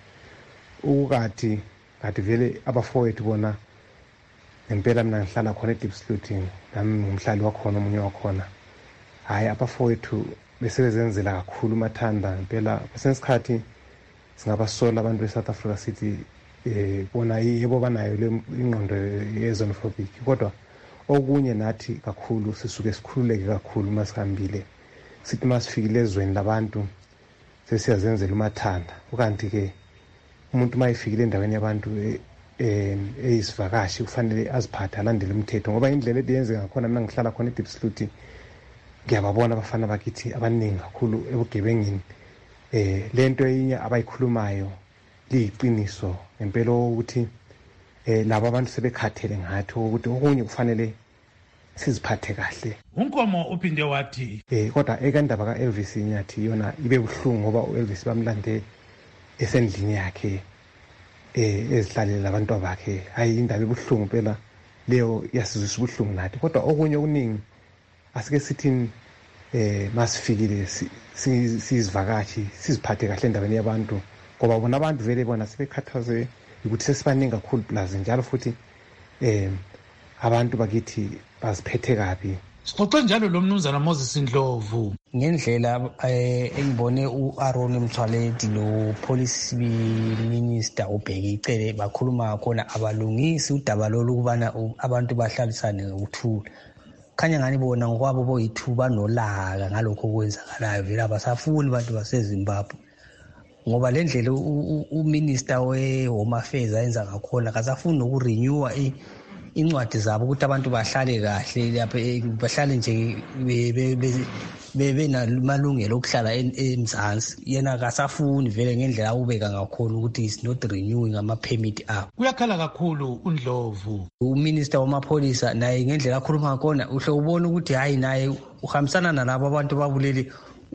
Kathi vele abafowethu bona ngempela mina ngihlala khona eDiepsloot nami ngumhlali wakhona omunye wakhona. Hayi abafowethu besebenzela kakhulu mathanda ngempela kwesinye isikhathi singabasola abantu beSouth Africa City bona yebo banayo le ingqondo ye-xenophobic kodwa okunye nathi kakhulu sisuke sikhululeke kakhulu masihambile sithi masifikile ezweni labantu sesiyazenzela umathanda. Ukanti-ke umuntu mayifikile endaweni yabantu eyisivakashi kufanele aziphathe alandele umthetho ngoba indlela ediyenzeka ngakhona mina ngihlala khona eDiepsloot ngiyababona abafana bakithi abaningi kakhulu ebugebengini. Lento enye abayikhulumayo liyiqiniso ngempela ukuthi labo abantu sebekhathele ngathi ukuthi okunye kufanele siziphathe kahle. Unkomo uphinde wathi kodwa ekandaba kaElvis nyathi yona ibe buhlungu ngoba uElvis bamlande esendlini yakhe ezihlalela abantu abakhe. Hayi indaba ebuhlungu phela leyo yasizwisa ubuhlungu nathi kodwa okunye okuningi asike sithini masifikile sizivakashi siziphathe kahle endaweni yabantu ngoba bona abantu vele bona sebekhathaze ukuthi sesibaningi kakhulu plus njalo futhi abantu bakithi baziphethe kabi. Sixoxe njalo lo mnumzana Moses Ndlovu ngendlela engibone uAaron Mthwaledi lo police minister ubheke icele bakhuluma khona abalungisi udaba lolu kubana abantu bahlalisane ngokuthula. Khanya ngani bona ngokwabo boyithuba nolaka ngalokho okwenzakalayo vele abasafuni abantu baseZimbabwe ngoba le ndlela uminister we-Home Affairs ayenza ngakhona akasafuni nokurenewa incwadi zabo ukuthi abantu bahlale kahle lapha bahlale nje benamalungelo okuhlala eMzansi. Yena akasafuni vele ngendlela ubeka ngakhona ukuthi is not renewing ama-permit abo. Kuyakhala kakhulu uNdlovu. Uminister wamapholisa naye ngendlela akhuluma ngakhona uhle ubone ukuthi hayi naye uhambisana nalabo abantu babulele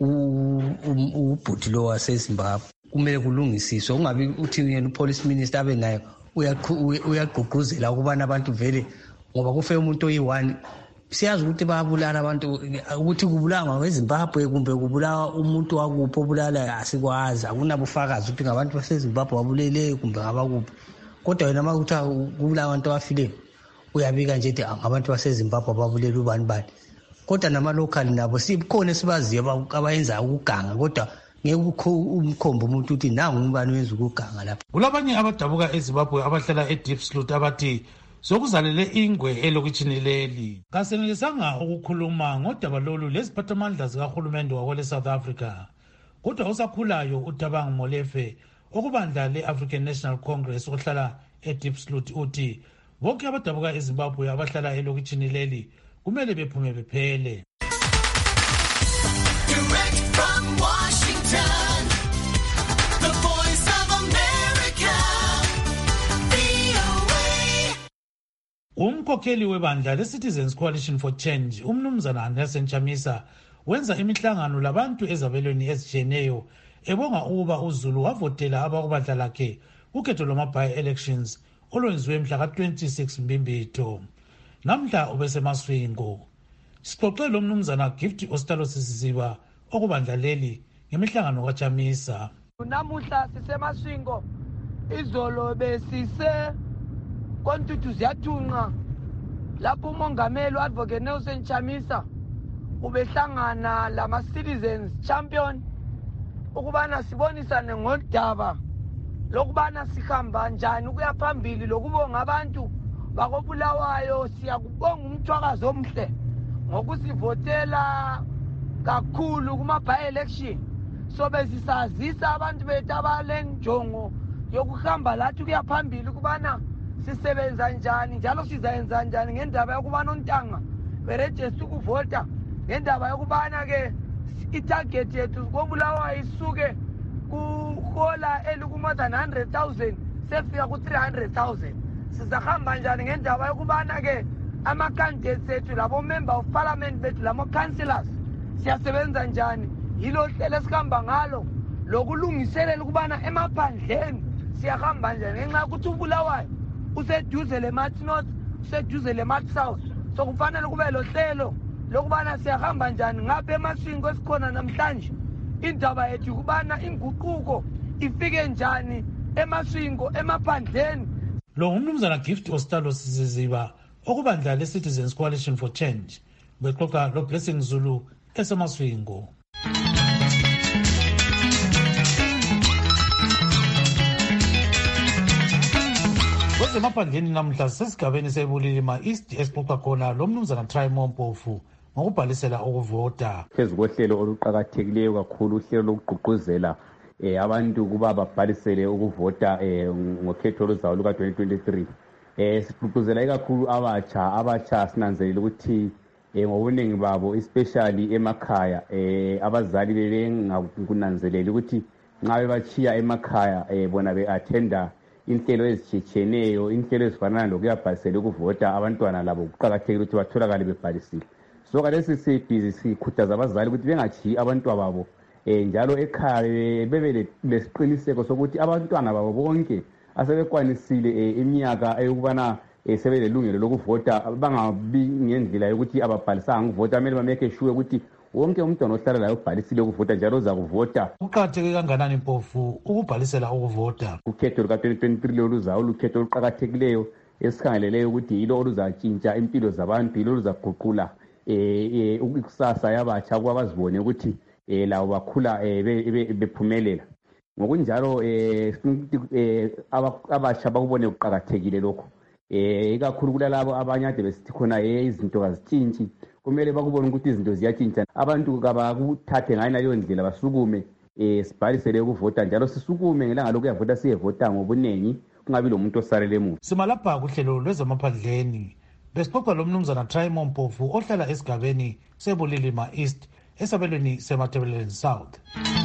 ubhuti lo waseZimbabwe. Kumele kulungisiswe ungabi uthi yena upolice minister abe naye uyagqugquzela ukubana abantu vele ngoba kufe umuntu oyi-1 siyazi ukuthi bayabulala abantu ukuthi kubulawa kweZimbabwe kumbe kubulawa umuntu wakuphi obulala asikwazi akunabufakazi ukuthi ngabantu baseZimbabwe babuleleyo kumbe ngabakuphi kodwa yena makuthi kubulawa abantu abafileyo uyabika nje ukuthi ngabantu baseZimbabwe ababulela ubani bani kodwa nama-local nabo sikhona esibaziyo abayenza ukuganga kodwa ngeke umkhomba umuntu ukuthi nangu umbani wenza ukuganga lapha. Kulabanye abadabuka eZimbabwe abahlala eDiepsloot abathi sokuzalele ingwe elokitshini leli. Kasenelisanga ukukhuluma ngodaba lolu leziphathamandla zikahulumende wakwele South Africa. Kodwa usakhulayo uThabang Molefe okubandla le-African National Congress ohlala eDiepsloot uthi bonke abadabuka eZimbabwe abahlala elokitshini leli kumele bephume bephele. Direct from Washington, the voice of America, VOA. Umkhokheli webandla le-Citizens Coalition for Change, umnumzana Nelson Chamisa, wenza imihlangano labantu ezabelweni ezitshiyeneyo ebonga ukuba uZulu wavotela abakubandla lakhe ukhetho lwama-by-elections olwenziwe mhla ka-26 Mbimbitho. Namhla ubesemaswingo. Sixoxe lo mnumzana Gift Ostalo Sisiba okubandla leli ngemihlangano kaChamisa. Namuhla sisemaswingo izolo besise kontutu ziyathunqa lapho umongameli uAdvocate Nelson Chamisa ubehlangana lama-citizens champion ukubana sibonisane ngodaba lokubana sihamba njani ukuya phambili lokubonga abantu bakobulawayo. Siyakubonga umthwakazi omhle ngokusivotela kakhulu kuma-by-election. sobe sisazisa abantu bethu abalenjongo yokuhamba lathi kuya phambili kubana sisebenza njani njalo sizayenza njani ngendaba yokubana uNtanga berejeste ukuvota, ngendaba yokubana ke itarget yethu koBulawayo isuke kuhola more than 100,000 sefika ku 300,000. Sizahamba njani ngendaba yokubana ke ama-candidates ethu labo member of parliament bethu lamo councillors siyasebenza njani. Yilo hlelo esihamba ngalo lokulungiselela ukubana emaphandleni siyahamba njani ngenxa yokuthi uBulawayo useduze le-Mart North, useduze le-Mart South. So kufanele kube lo hlelo lokubana siyahamba njani ngapha emaswingo esikhona namhlanje. Indaba yethu ukubana inguquko ifike njani emaswingo emaphandleni. Lo umnumzana Gift Ostalo Siziziba okubandla le-Citizens Coalition for Change bexoxa lo Blessing Zulu esemaswingo. Emaphandleni namhla sesigabeni seBulilima East esixoxa khona lo mnumzana Trymo Mpofu ngokubhalisela ukuvota. Phezu kohlelo oluqakathekileyo kakhulu uhlelo lokugqugquzela abantu kuba babhalisele ukuvota ngokhetho oluzayo luka-2023. Sigqugquzela ikakhulu abatsha sinanzelela ukuthi ngobuningi babo especially emakhaya abazali bebengakunanzelela ukuthi nxa bebatshiya emakhaya bona be-athenda inhlelo ezitshiyeneyo, inhlelo ezifana lokuyabhalisela ukuvota abantwana labo kuqakathekile ukuthi batholakale bebhalisile. So kalesi sibhizi sikhuthaza abazali ukuthi bengatshiyi abantwana babo njalo ekhaya bebe lesiqiniseko sokuthi abantwana babo bonke asebekwanisile iminyaka eyokubana sebelelungelo lokuvota bangabi ngendlela yokuthi ababhalisanga ukuvota. Kumele bameke sure ukuthi wonke umntwana ohlala layo ubhalisile ukuvota njalo uza kuvota. Kuqakatheke kanganani Mpofu ukubhalisela ukuvota? Ukhetho luka-2023 oluzayo lukhetho oluqakathekileyo esikhangeleleyo ukuthi yilo oluzatshintsha impilo zabantu, yilo oluzaguqula ikusasa yabatsha ukuba bazibone ukuthi labo bakhula bephumelela. Ngokunjalo abatsha bakubone kuqakathekile lokho. Ikakhulu kulalabo abanye ade besithi khona izinto kazitshintshi, kumele bakubone ukuthi izinto ziyatshintsha. Abantu kabakuthathe ngayona leyo ndlela basukume sibhalisele ukuvota njalo sisukume ngelanga lokuyavota siyevota ngobunengi kungabi lomuntu osalele emuva. Simalapha kuhlelo lwezemaphandleni besixoxa lo mnumzana Trymo Mpofu ohlala esigabeni seBulilima East esabelweni seMatabeleland South.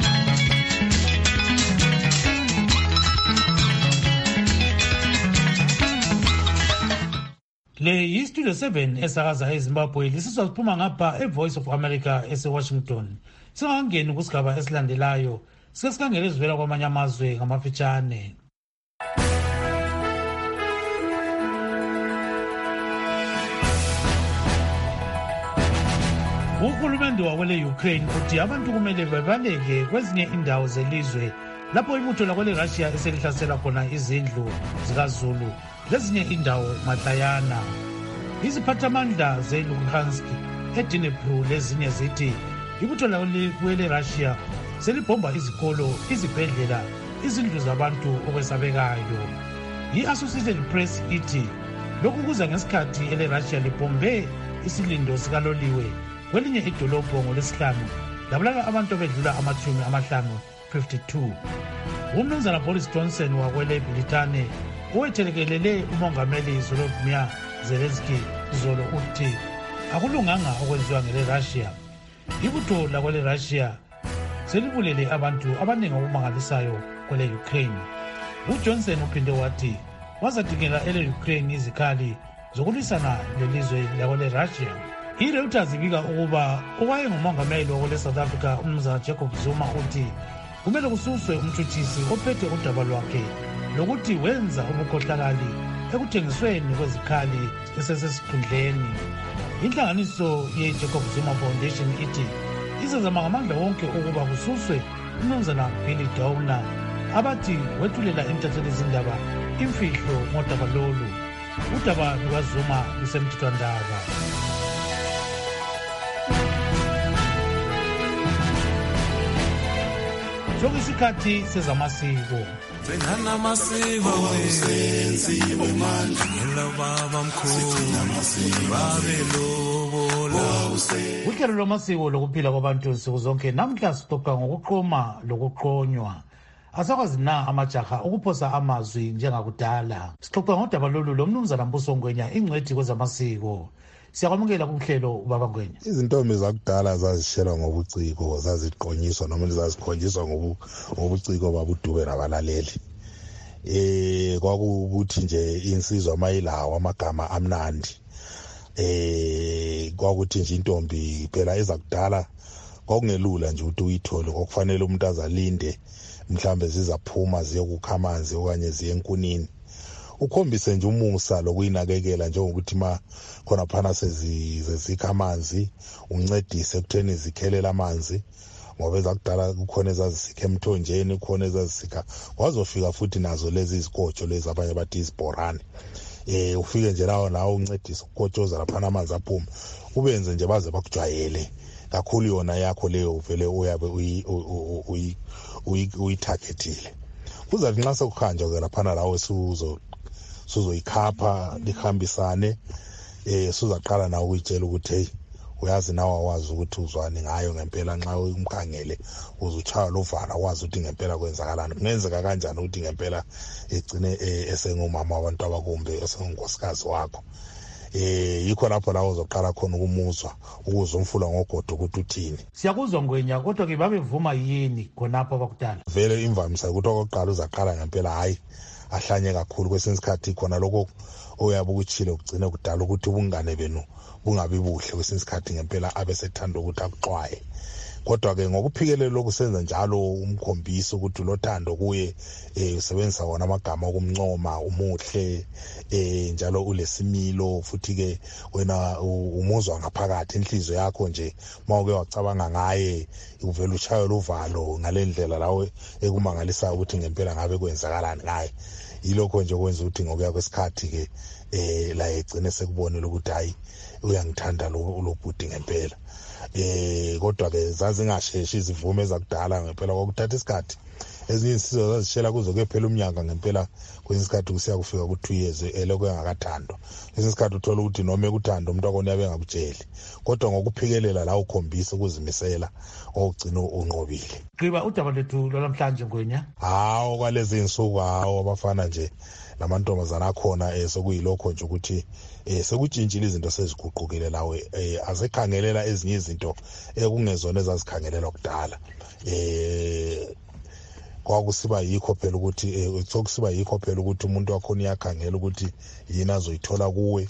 Le yiStudio 7 esakaza eZimbabwe lisizwa siphuma ngapha eVoice of America eseWashington. Singangeni kusigaba esilandelayo sesikhangele ezivela kwamanye amazwe ngamafitshane. Uhulumende wakwele Ukraine uthi abantu kumele bebaleke kwezinye indawo zelizwe lapho ibutho lakwele Russia eselihlasela khona izindlu zikaZulu lezinye indawo mahlayana. Iziphathamandla zeLuhansk, eDnipro lezinye zithi ibutho lakwele Russia selibhomba izikolo, izibhedlela, izindlu zabantu okwesabekayo. I-Associated Press ithi lokhu kuza ngesikhathi ele-Russia libhombe isilindo sikaloliwe kwelinye idolobho ngolwesihlanu labulala abantu abedlula 52. Umnumzana Boris Johnson wakwele Britane owethelekelele umongameli Volodymyr Zelensky zolo uthi akulunganga okwenziwa ngele-Russia. Ibutho lakwele Russia selibulele abantu abaningi okumangalisayo kwele Ukraine. UJohnson uphinde wathi wazadingela ele-Ukraine izikhali zokulwisana lelizwe lakwele Russia. I-Reuters ibika ukuba owayengumongameli wakwele South Africa umnumzana Jacob Zuma uthi kumele kususwe umtshutshisi ophethe udaba lwakhe lokuthi wenza ubukhohlakali ekuthengisweni kwezikhali esesesikhundleni. Inhlanganiso ye-Jacob Zuma Foundation ithi izazama ngamandla wonke ukuba kususwe umnumzana Billy Downer abathi wethulela intatheli zindaba imfihlo ngodaba lolu. Udaba lukaZuma lusemthethwandaba. Sokuyisikhathi sezamasiko. Sengana masiko senziwe manje ngelo baba mkhulu babe lobola uhlelo lwamasiko lokuphila kwabantu nsuku zonke namhla sixoxa ngokuqoma lokuqonywa. Asakwazi na amajaha ukuphosa amazwi njengakudala. Sixoxa ngodaba lolu lomnumzana Mbuso Ngwenya, ingcwethi kwezamasiko. Siyakwamukela kuhlelo ubaba Ngwenya. Izintombi zakudala zazishela ngobuciko, zaziqonyiswa noma zazikhonjiswa ngobuciko babudube nabalaleli. Kwakukuthi nje insizwa mayilawo amagama amnandi. Kwakuthi nje intombi phela ezakudala kwakungelula nje ukuthi uyithole, kwakufanele umuntu azalinde mhlambe zizaphuma ziyokukha amanzi okanye ziye enkunini. Ukhombise nje umusa lokuyinakekela njengokuthi ma khona phana sezikha amanzi uncedise ekutheni zikhelela amanzi, ngoba ezakudala kukhona ezazisikha emthonjeni, kukhona ezazisikha wazofika futhi nazo lezi izikotsho lezi abanye bathi izibhorane. Ufike nje nawo uncedise ukukotshoza laphana amanzi aphuma, ubenze nje baze bakujwayele kakhulu yona yakho leyo uvele uyabe uyitargetile. Kuzathi nxa sekuhanjwa ke laphana lawo suzoyikhapha lihambisane, suzaqala nawe ukuyitshela ukuthi hey uyazi nawe awazi ukuthi uzwani ngayo ngempela. Nxa umkhangele uzuchaya lovala wazi ukuthi ngempela kwenzakalani, kungenzeka kanjani ukuthi ngempela egcine esengumama wabantu abakumbe esengunkosikazi wakho. Yikho lapho la uzoqala khona ukumuzwa ukuze umfula ngogodo ukuthi uthini. Siyakuzwa Ngwenya, kodwa ke babevuma yini khonapho abakudala? Vele imvamisa ukuthi okokuqala uzaqala ngempela hayi ahlanye kakhulu, kwesinye isikhathi khona lokho oyabe ukuchile ugcine kudala ukuthi ubungane benu bungabi buhle, kwesinye isikhathi ngempela abesethanda ukuthi akuxwaye. Kodwa ke ngokuphikelela lokusenza njalo umkhombisa ukuthi lothando kuye, usebenzisa wona amagama okumncoma, umuhle, njalo ulesimilo, futhi ke wena umuzwa ngaphakathi inhliziyo yakho nje mawuke wacabanga ngaye uvela ushaywe luvalo ngalendlela lawe ekumangalisayo ukuthi ngempela ngabe kwenzakalani ngaye. Yilokho nje kwenza ukuthi ngokuya kwesikhathi ke la egcine sekubonela ukuthi hayi uyangithanda lo bhuti ngempela. Kodwa ke zazingasheshi izivume zakudala ngempela kwakuthatha isikhathi. Ezinye insizwa zazishela kuzo kuphela umnyaka ngempela, kwesinye isikhathi kusiya kufika ku2 years elokho engakathandwa. Kwesinye isikhathi uthola ukuthi noma ekuthanda umuntu akona yabe ngakutsheli, kodwa ngokuphikelela la ukhombisa ukuzimisela ogcina unqobile. Gqiba udaba lethu lwamhlanje Ngwenya. Hawo kwalezi insuku hawo abafana nje lamantombazana akhona sokuyilokho nje ukuthi sekutshintshile izinto seziguqukile lawe, azekhangelela ezinye izinto ekungezona ezazikhangelelwa kudala. Kwakusiba yikho phela ukuthi sokusiba yikho phela ukuthi umuntu wakhona uyakhangela ukuthi yini azoyithola kuwe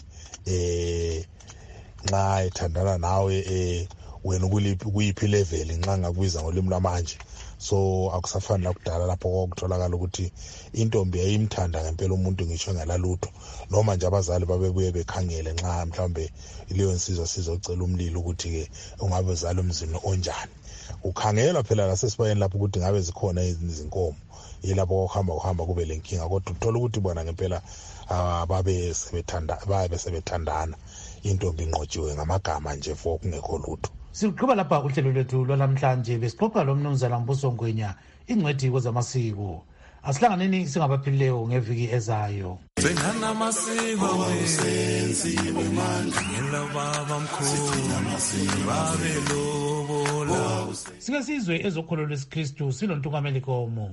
nxa ethandana nawe, wena kuyiphi level nxa ngakubiza ngolimi lamanje. So akusafani lakudala lapho kwakutholakala ukuthi intombi yayimthanda ngempela umuntu ngisho ngalalutho, noma nje abazali babebuye bekhangele nxa mhlambe leyo nsizwa sizocela umlilo ukuthi ke ungabe uzala umzini onjani. Ukhangelwa phela lasesibayeni lapho ukuthi ngabe zikhona izinkomo, yilapho kuhamba kube lenkinga. Kodwa uthola ukuthi bona ngempela babe sebethandana, intombi inqotshiwe ngamagama nje for kungekho lutho. Siqhuba lapha uhlelo lwethu lwanamhlanje besixoxa lomnumzana Mbuso Ngwenya, ingcwethi kwezamasiko. Asihlanganeni singabaphilileyo ngeviki ezayo. Senanamasiko wesenziwe manje ngelababa mkhulu babelobola. Sike sizwe ezokholo lwesikristu silontungameli komo.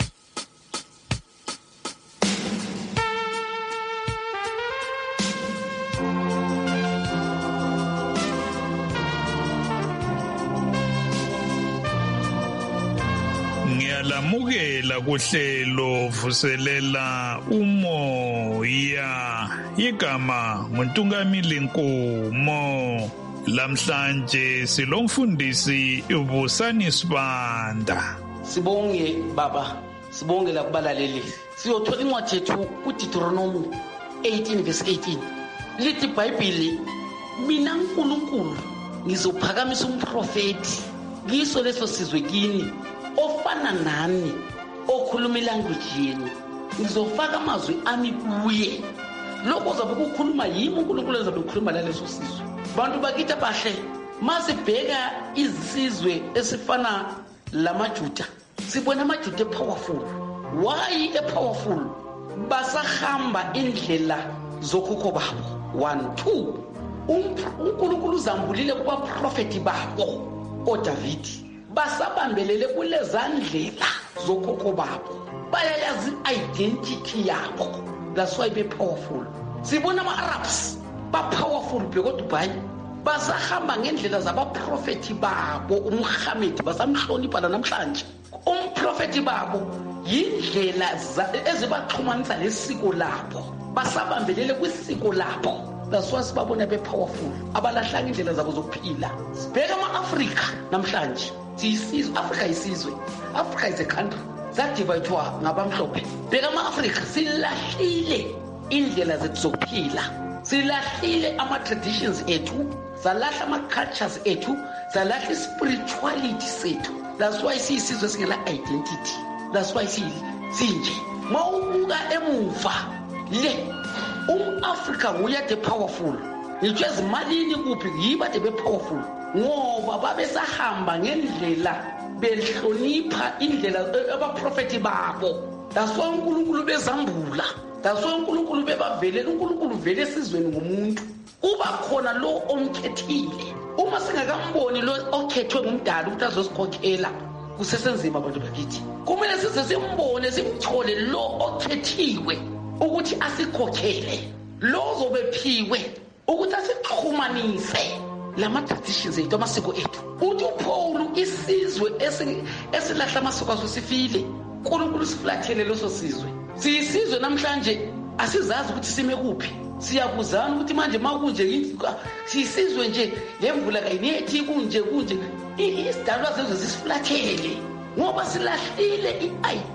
Ngiyalamukela kuhlelo vuselela umoya, igama nguNtungameli Nkomo. Lamhlanje silomfundisi uBusani Sibanda. Sibonge baba, sibonge lakubalaleli. Siyothola incwadi yethu kuDeuteronomy 18:18. Lithi iBhayibheli, mina uNkulunkulu ngizophakamisa umprofeti kiso leso sizwe kini ofana nani, okhuluma ilanguage yenu. Ngizofaka amazwi ami kuye. Lokho uzabe kukhuluma yimi uNkulunkulu ezabe ukhuluma laleso sizwe. Bantu bakithi abahle, masibheka izizwe esifana lamaJuda, sibona amaJuda powerful. Why powerful? Basahamba indlela zokhokho babo. 1 2 uNkulunkulu uzambulile kubaprofeti babo oDavidi basabambelele kulezandlela zokhokho babo, bayayazi identity yabo. That's why be powerful. Sibona ama-Arabs ba-powerful bekodubai basahamba ngendlela zabaprofeti babo. uMuhammad basamhlonipha namhlanje. Umprofeti babo yindlela ezibaxhumanisa lesiko labo, basabambelele kwisiko labo. That's why sibabona be-powerful, abalahlanga indlela zabo zokuphila. Sibheka ama-Afrika namhlanje, siyisizwe. Africa isizwe, Africa is a country zadivayithwa ngabamhlophe. Bheka ama-Afrika, silahlile indlela zethu zokuphila, silahlile ama-traditions ethu, salahla ama-cultures ethu, salahla i-spirituality sethu. That's why siyisizwe singela-identity. That's why sinje. Ma ubuka emuva le, Africa nguyade powerful. Ngitsho ezimalini kuphi yiba de be-powerful ngoba babesahamba ngendlela behlonipha indlela abaprofeti babo. That's why uNkulunkulu bezambula. That's why uNkulunkulu bebavelela. uNkulunkulu vele esizweni ngomuntu kuba khona lo omkhethile. Uma singakamboni lo okhethwe ngumdala ukuthi azosikhokhela kusesenzima abantu bakithi, kumele size simbone, simthole lo okhethiwe ukuthi asikhokhele, lo zobephiwe ukuthi asixhumanise lama-traditions ethu, amasiko ethu. Uthi uPaul isizwe esilahla amasiko aso sifile, uNkulunkulu sifulathele leso sizwe. Siyisizwe namhlanje asizazi ukuthi sime kuphi, siyabuzana ukuthi manje makunje siyisizwe nje lemvula kayinethi kunje isidalwa zezwe zisifulathele ngoba silahlile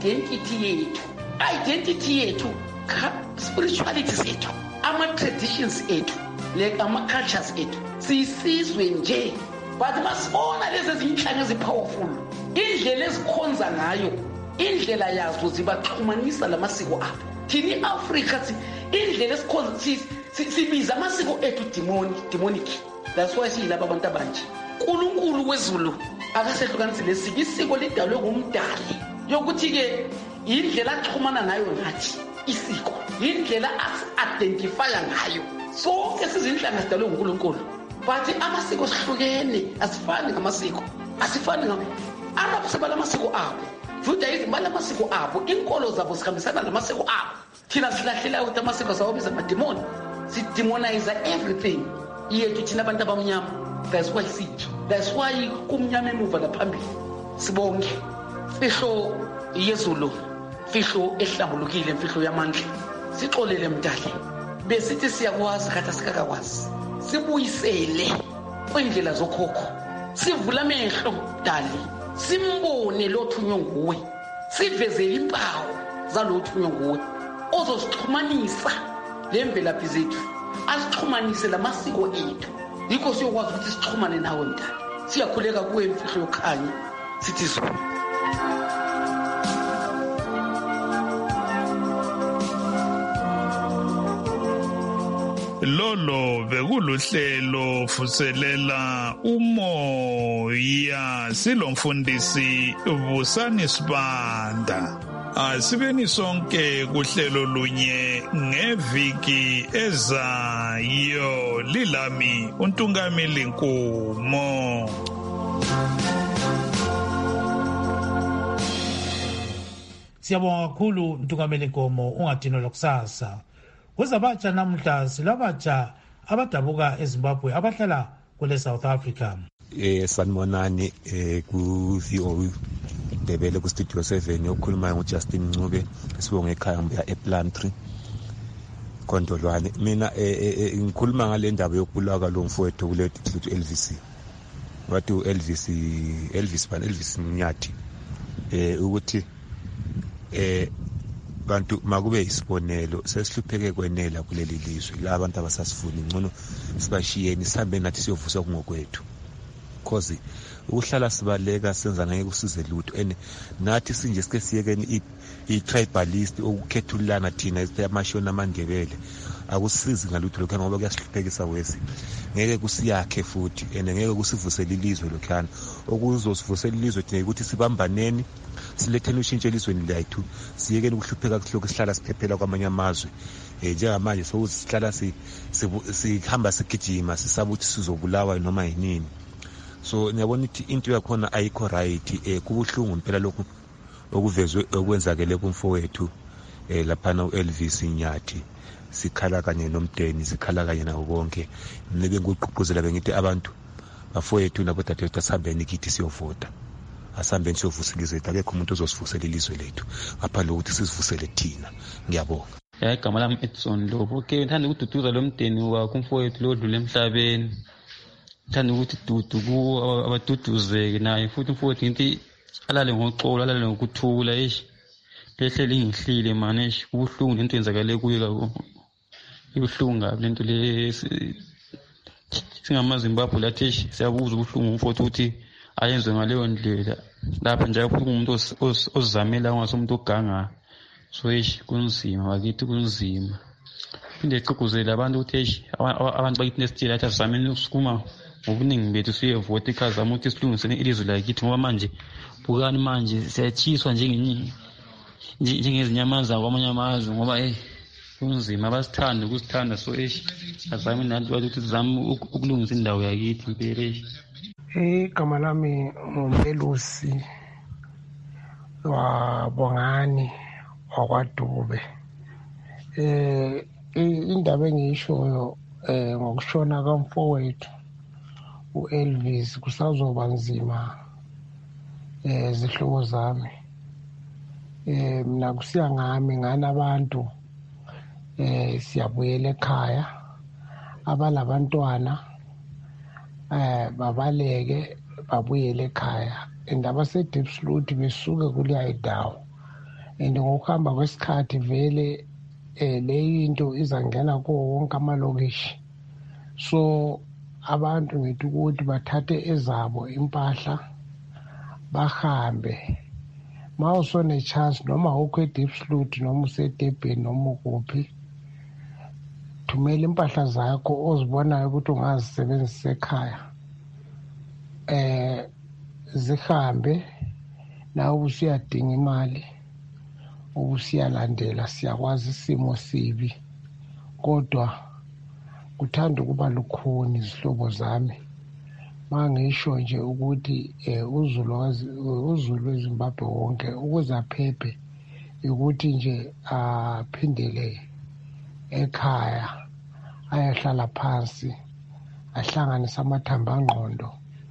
identity yethu, spirituality sethu, ama-traditions ethu, like ama-cultures ethu. Siyisizwe nje, but masibona lezi ezinhlanga ezi-powerful, indlela ezikhonza ngayo, indlela yazo zibaxhumanisa lamasiko abo. Thini i-Afrika indlela esikhonza sibiza amasiko ethu demonic. That's why siyilaba abantu abanje. uNkulunkulu wezulu akasehlukanisi lesiko. Isiko lidalwe ngumdali yokuthi-ke indlela axhumana nayo nathi, isiko indlela asi-identifya ngayo. Sonke sizinhlanga zidalwe nguNkulunkulu, but amasiko sihlukene, asifani ngamasiko, asifani Arabs sebala amasiko abo, Judaism bala amasiko abo, inkolo zabo zihambisana namasiko abo. Thina silahlela ukuthi amasiko sawo biza amademoni, sidemonize everything yethu thina abantu abamnyama. That's why sithi, that's why kumnyama emuva laphambili sibonke fihlo yezulu, fihlo ehlambulukile, fihlo yamandla. Sixolele mdali, besithi siyakwazi kade sikakwazi, sibuyisele kwindlela zokhokho, sivula amehlo mdali, simbone lo thunywe nguwe, sivezele impawu zalo thunywe nguwe ozosixhumanisa lemvelaphi zethu, asixhumanise lamasiko ethu. Yikho siyokwazi ukuthi sixhumane nawe mdali. Siyakhuleka kuwe imfihlo yokhanya, sithi zulu. Lolo bekuluhlelo fuselela umoya silomfundisi Vusani Sibanda. Asibeni sonke kuhlelo lunye ngeviki ezayo. Lilami uNtungamili Nkumo. Siyabonga kakhulu uNtungamili Nkomo, ungadinwa kusasa. Kwezabatsha namhla silabatsha abadabuka eZimbabwe abahlala kule South Africa. Sanibonani ku-VOA Ndebele ku Studio 7 okhuluma ngoJustin Ncube, sibonge ekhaya ngibuya ePlantry Kondolwane. Mina ngikhuluma ngale ndaba yokubulawa lo mfowethu kulethu Elvis. Wathi Elvis Mnyathi ukuthi bantu makube isibonelo, sesihlupheke kwenela kuleli lizwe la abantu abasasifuni, ngcono sibashiyeni sihambe nathi siyovusa kungokwethu, because ukuhlala sibaleka senza ngeke kusize lutho. And nathi sinje sike siyekeni i-tribalist okukhethulana thina amashona amandebele akusizi ngalutho lokho ngoba kuyasihluphekisa wesi, ngeke kusiyakhe futhi and ngeke kusivusele ilizwe lokhana. Okuzosivusela ilizwe thina ukuthi sibambaneni, silethele ushintsho elizweni lethu, siyekeni ukuhlupheka kuhloko sihlala siphephela kwamanye amazwe njengamanje sokusihlala sihamba sigijima sisaba ukuthi sizobulawa noma yinini. So ngiyabona ukuthi into yakhona ayikho right. Kubuhlungu impela lokhu okuvezwe okwenzakele kumfowethu laphana uElvis Nyathi. Sikhala kanye nomdeni, sikhala kanye nawo bonke. Nebe ngikuqhuquzela bengithi abantu bafowethu nabodadewethu asihambeni kithi siyovota. Asihambeni siyovusela izwe lethu. Akekho umuntu ozosivusela ilizwe lethu ngaphandle kokuthi sisivusele thina. Ngiyabonga. Igama lami Edson Lobo. Okay, ngithanda ukududuza lo mdeni wakho umfowethu lo odlule emhlabeni. Ngithanda ukuthi dudu ku abaduduzeke naye futhi umfowethu ngithi alale ngoxolo, alale ngokuthula lehle lingihlile manje kubuhlungu lento yenzakale kuye kakhulu. Ibuhlungu kabi lento le singamaZimbabwe lathi siyabuza ubuhlungu umfowethu ukuthi ayenze ngaleyo ndlela lapha nje umuntu ozizamela ungasomuntu oganga. So kunzima bakithi kunzima. Phinde ixokozela abantu ukuthi abantu bakithi nesitile athi azameni ukusukuma ngobuningi bethu siyevota ikhazama ukuthi silungisene ilizwe lakithi ngoba manje bukani manje siyachiswa njengezinyamazana kwamanye amazwe ngoba kunzima basithanda ukusithanda. So azame nathi ukuthi sizame ukulungisa indawo yakithi impela. Igama lami nguMelusi waBongani wakwaDube. Indaba engiyishoyo ngokushona kamfowethu uElvis kusazoba nzima zihlobo zami. Mina kusiya ngani abantu siyabuyela ekhaya abalabantwana babaleke babuyele ekhaya indaba seDeepsloot besuke kuleya indawo ngokuhamba kwesikhathi vele le into izangena kuwo wonke amalokishi. So abantu ngithi ukuthi bathathe ezabo impahla bahambe mawusone chance noma ukho eDeepsloot noma useDurban noma ukuphi thumela impahla zakho ozibonayo ukuthi ungazisebenzisa ekhaya zihambe nawe usiyadinga imali ubusiyalandela. Siyakwazi isimo sibi kodwa kuthanda ukuba lukhuni izihlobo zami mangisho nje ukuthi uzulu weZimbabwe wonke ukuze aphephe ukuthi nje aphindele ekhaya ayahlala phansi ahlanganise amathambo angqondo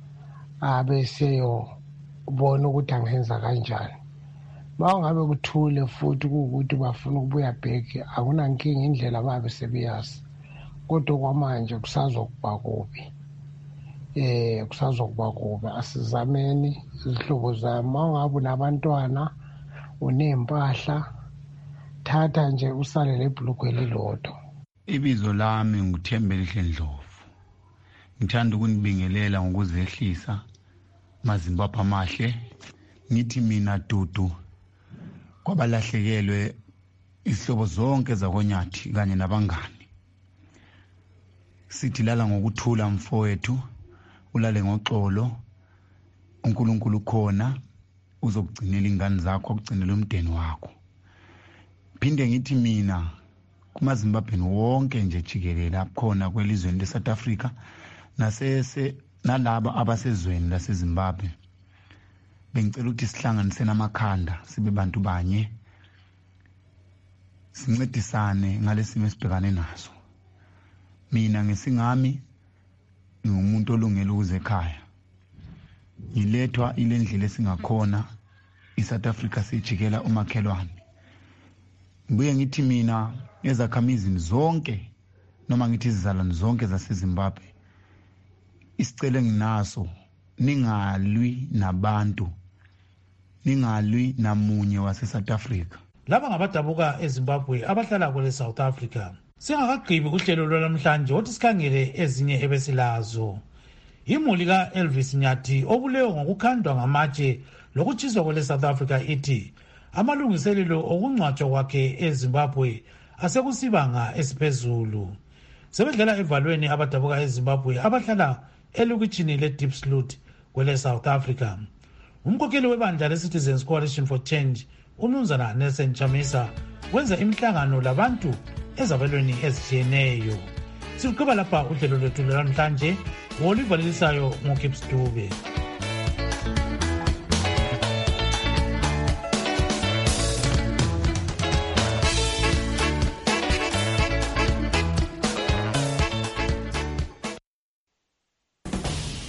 abeseyobona ukuthi angenza kanjani. Mangabe kuthule futhi ukuthi bafuna ukubuya back akunankinga indlela babe sebeyazi kodwa kwamanje kusazokuba kubi. Kusazokuba kubi. Asizameni izihlobo zami mangabe unabantwana unempahla thatha nje usale lebhlugwe lilodwa. Ibizo lami nguThembelihle Ndlovu. Ngithanda ukunibingelela ngokuzehlisa maZimbabwe amahle. Ngithi mina dudu kwabalahlekelwe izihlobo zonke zakoNyathi kanye nabangani. Sithi lala ngokuthula mfowethu, ulale ngoxolo. uNkulunkulu khona uzokugcinela ingane zakho, ukugcinela umndeni wakho. Phinde ngithi mina kumaZimbabwe wonke nje jikelele akhona kwelizweni leSouth Africa nalabo abasezweni laseZimbabwe, bengicela ukuthi sihlanganise namakhanda sibe bantu banye, sincedisane ngalesimo esibhekane naso. Mina ngesingami ngumuntu olungele ukuze ekhaya, ngilethwa ile ndlela esingakhona iSouth Africa sijikela umakhelwane. Ngibuye ngithi mina ezakhamizini zonke noma ngithi izizalwane zonke zaseZimbabwe, isicelo nginaso ningalwi nabantu, ningalwi namunye waseSouth Africa. Laba ngabadabuka eZimbabwe abahlala kule South Africa. Singakagqibi kuhlelo lwanamhlanje othi sikhangele ezinye ebesilazo. Imuli kaElvis Nyathi obulewe ngokukhandwa ngamatshe lokutshiswa kwele South Africa ithi amalungiselelo okungcwatshwa kwakhe eZimbabwe asekusibanga esiphezulu. Sebedlala evalweni abadabuka eZimbabwe abahlala elokitshini leDeepsloot kwele South Africa. Umkhokheli webandla leCitizens Coalition for Change uMnumzana Nelson Chamisa wenza imihlangano labantu ezabelweni ezitshiyeneyo. Siluqhuba lapha uhlelo lwethu lwanamhlanje, olivalelisayo nguGibbs Dube.